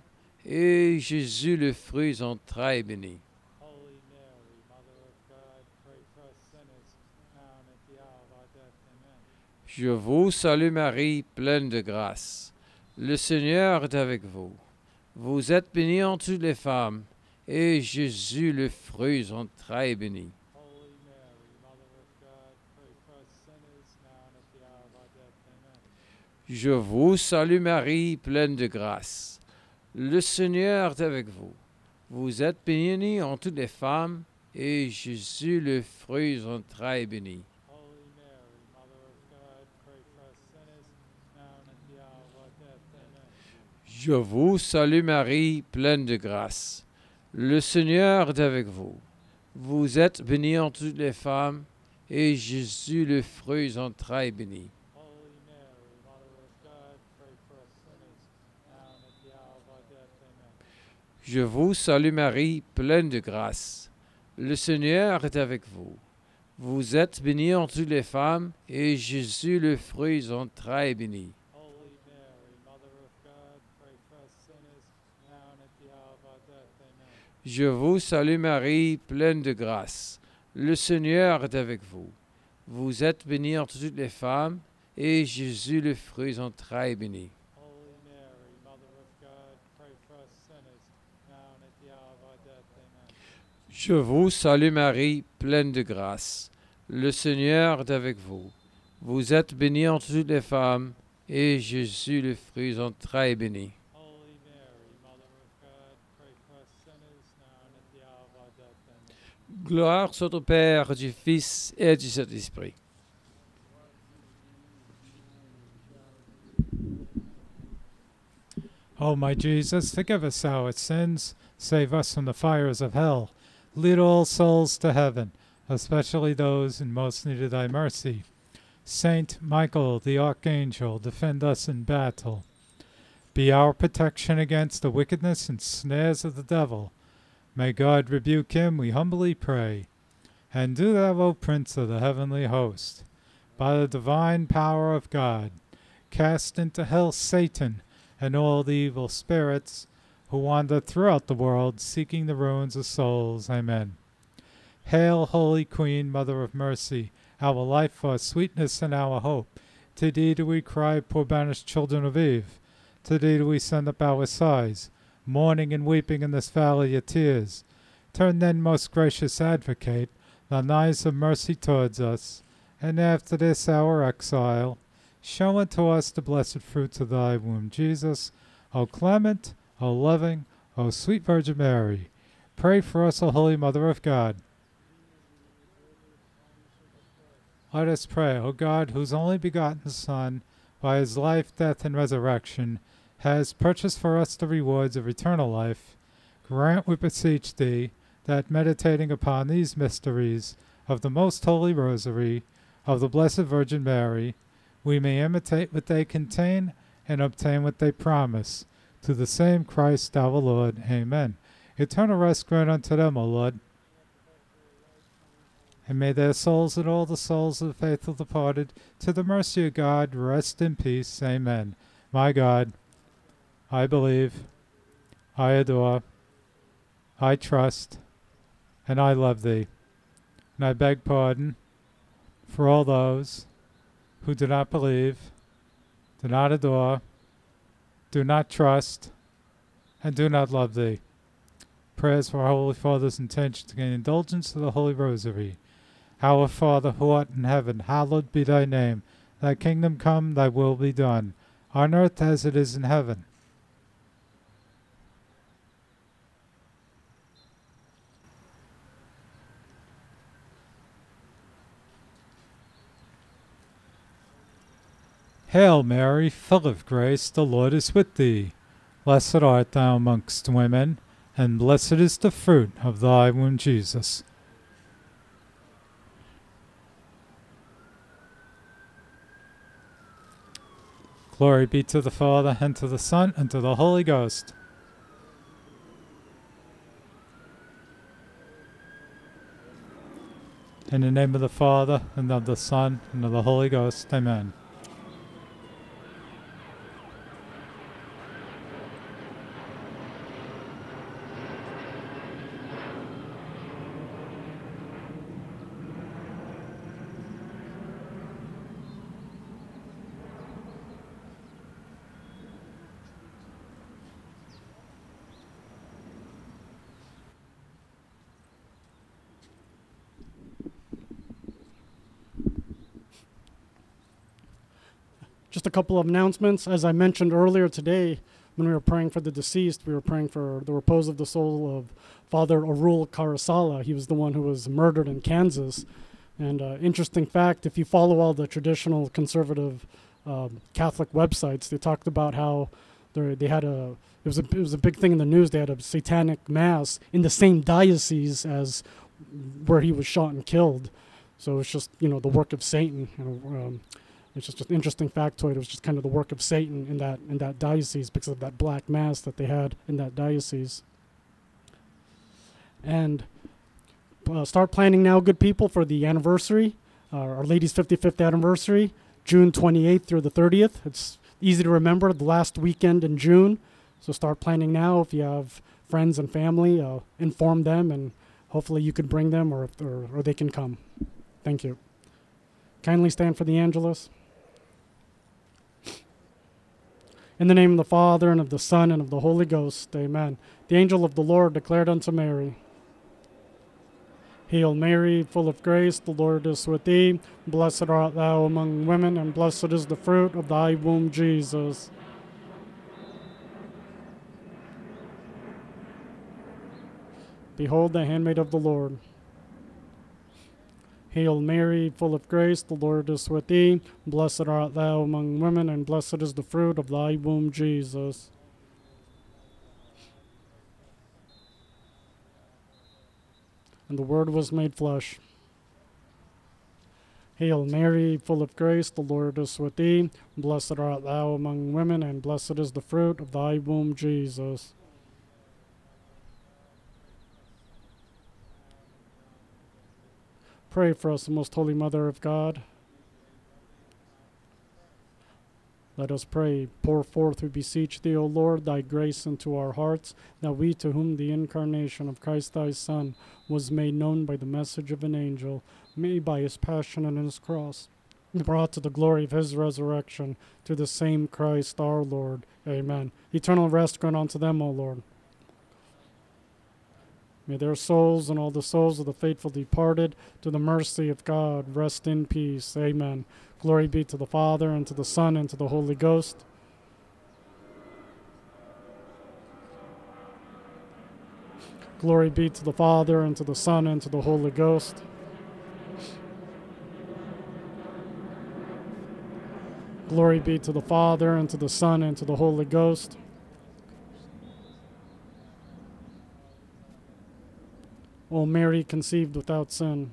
et Jésus, le fruit de vos entrailles, est béni. Holy Mary, Mother of God, pray for us sinners, now and at the hour of our death. Amen. Je vous salue Marie, pleine de grâce. Le Seigneur est avec vous. Vous êtes bénie entre toutes les femmes, et Jésus, le fruit de vos entrailles, est béni. Holy Mary, Mother of God, pray for us sinners, now and at the hour of our death. Amen. Je vous salue Marie, pleine de grâce. Le Seigneur est avec vous. Vous êtes bénie entre toutes les femmes, et Jésus, le fruit de vos entrailles, est béni. Holy Mary, Mother of God, pray for us sinners, now and at the hour of our death. Amen. Je vous salue Marie, pleine de grâce. Le Seigneur est avec vous. Vous êtes bénie entre toutes les femmes, et Jésus, le fruit de vos entrailles, est béni. Holy Mary, Mother of God, pray for us sinners, now and at the hour of our death. Amen. Je vous salue Marie, pleine de grâce. Le Seigneur est avec vous. Vous êtes bénie entre toutes les femmes, et Jésus, le fruit de vos entrailles, est béni. Holy Mary, Mother of God, pray for us sinners, now and at the hour of our death. Amen. Je vous salue Marie, pleine de grâce. Le Seigneur est avec vous. Vous êtes bénie entre toutes les femmes, et Jésus, le fruit de vos entrailles, est béni. Holy Mary, Mother of God, pray for us sinners, now and at the hour of our death. Amen. Je vous salue Marie, pleine de grâce. Le Seigneur est avec vous. Vous êtes bénie entre toutes les femmes, et Jésus, le fruit de vos entrailles, est béni. Holy Mary, Mother of God, pray for us sinners, now and at the hour of our death. Amen. Gloire soit au Père, du Fils et du Saint-Esprit. O my Jesus, forgive us our sins, save us from the fires of hell, lead all souls to heaven, especially those in most need of thy mercy. Saint Michael the Archangel, defend us in battle. Be our protection against the wickedness and snares of the devil. May God rebuke him, we humbly pray. And do thou, O Prince of the heavenly host, by the divine power of God, cast into hell Satan and all the evil spirits who wander throughout the world seeking the ruins of souls. Amen. Hail, Holy Queen, Mother of Mercy, our life, our sweetness, and our hope. To thee do we cry, poor banished children of Eve. To thee do we send up our sighs, mourning and weeping in this valley of tears. Turn then, most gracious Advocate, thine eyes of mercy towards us, and after this our exile, show unto us the blessed fruits of thy womb, Jesus. O clement, O loving, O sweet Virgin Mary, pray for us, O Holy Mother of God. Let us pray, O God, whose only begotten Son, by his life, death, and resurrection, has purchased for us the rewards of eternal life. Grant, we beseech thee, that meditating upon these mysteries of the most holy Rosary of the Blessed Virgin Mary, we may imitate what they contain and obtain what they promise. To the same Christ our Lord. Amen. Eternal rest grant unto them, O Lord. And may their souls and all the souls of the faithful departed, to the mercy of God, rest in peace. Amen. My God, I believe, I adore, I trust, and I love thee. And I beg pardon for all those who do not believe, do not adore, do not trust, and do not love thee. Prayers for our Holy Father's intention to gain indulgence of the Holy Rosary. Our Father, who art in heaven, hallowed be thy name. Thy kingdom come, thy will be done, on earth as it is in heaven. Hail Mary, full of grace, the Lord is with thee. Blessed art thou amongst women, and blessed is the fruit of thy womb, Jesus. Glory be to the Father, and to the Son, and to the Holy Ghost. In the name of the Father, and of the Son, and of the Holy Ghost. Amen. Just a couple of announcements. As I mentioned earlier today, when we were praying for the deceased, we were praying for the repose of the soul of Father Arul Karasala. He was the one who was murdered in Kansas. And uh, interesting fact, if you follow all the traditional conservative um, Catholic websites, they talked about how they they had a it was a it was a big thing in the news. They had a satanic mass in the same diocese as where he was shot and killed. So it's just, you know, the work of Satan. You know, um, It's just an interesting factoid. It was just kind of the work of Satan in that in that diocese because of that black mass that they had in that diocese. And uh, start planning now, good people, for the anniversary, uh, Our Lady's fifty-fifth anniversary, June twenty-eighth through the thirtieth. It's easy to remember, the last weekend in June. So start planning now. If you have friends and family, uh, inform them, and hopefully you can bring them, or, or or they can come. Thank you. Kindly stand for the Angelus. In the name of the Father, and of the Son, and of the Holy Ghost, amen. The angel of the Lord declared unto Mary, Hail Mary, full of grace, the Lord is with thee. Blessed art thou among women, and blessed is the fruit of thy womb, Jesus. Behold the handmaid of the Lord. Hail Mary, full of grace, the Lord is with thee. Blessed art thou among women, and blessed is the fruit of thy womb, Jesus. And the Word was made flesh. Hail Mary, full of grace, the Lord is with thee. Blessed art thou among women, and blessed is the fruit of thy womb, Jesus. Pray for us, Most Holy Mother of God. Let us pray. Pour forth, we beseech thee, O Lord, thy grace into our hearts, that we, to whom the incarnation of Christ thy Son was made known by the message of an angel, may by his passion and his cross, be brought to the glory of his resurrection, to the same Christ our Lord. Amen. Eternal rest grant unto them, O Lord. May their souls and all the souls of the faithful departed to the mercy of God rest in peace. Amen. Glory be to the Father, and to the Son, and to the Holy Ghost. Glory be to the Father, and to the Son, and to the Holy Ghost. Glory be to the Father, and to the Son, and to the Holy Ghost. O Mary, conceived without sin.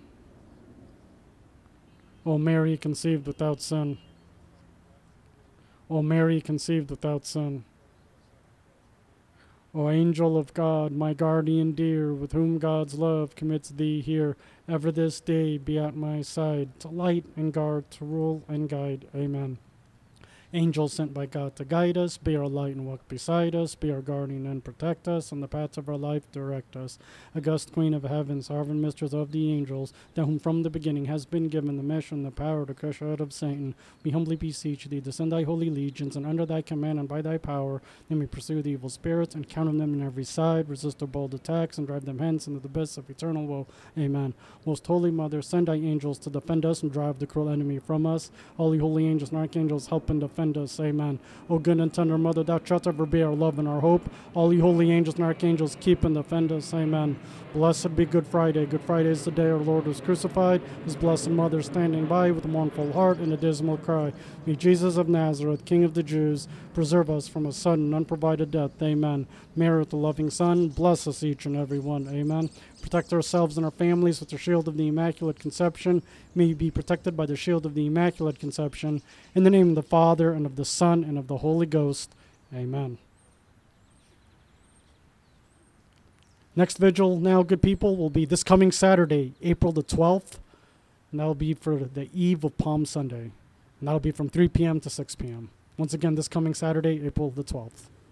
O Mary, conceived without sin. O Mary, conceived without sin. O angel of God, my guardian dear, with whom God's love commits thee here, ever this day be at my side, to light and guard, to rule and guide. Amen. Angels sent by God to guide us, be our light and walk beside us, be our guardian and protect us, on the paths of our life direct us. August Queen of Heaven, sovereign mistress of the angels, to whom from the beginning has been given the mission, the power to crush out of Satan, we humbly beseech thee to send thy holy legions, and under thy command and by thy power, they may pursue the evil spirits, and counter them on every side, resist their bold attacks, and drive them hence into the abyss of eternal woe. Amen. Most Holy Mother, send thy angels to defend us and drive the cruel enemy from us. All the holy angels and archangels, help and defend defend us. Amen. O good and tender Mother, thou shalt ever be our love and our hope. All you holy angels and archangels, keep and defend us. Amen. Blessed be Good Friday. Good Friday is the day our Lord was crucified. His blessed mother standing by with a mournful heart and a dismal cry. May Jesus of Nazareth, King of the Jews, preserve us from a sudden, unprovided death. Amen. Mary with the loving Son, bless us each and every one. Amen. Protect ourselves and our families with the shield of the Immaculate Conception. May you be protected by the shield of the Immaculate Conception. In the name of the Father, and of the Son, and of the Holy Ghost. Amen. Next vigil, now, good people, will be this coming Saturday, April the twelfth. And that'll be for the eve of Palm Sunday. And that'll be from three p.m. to six p.m. Once again, this coming Saturday, April the twelfth.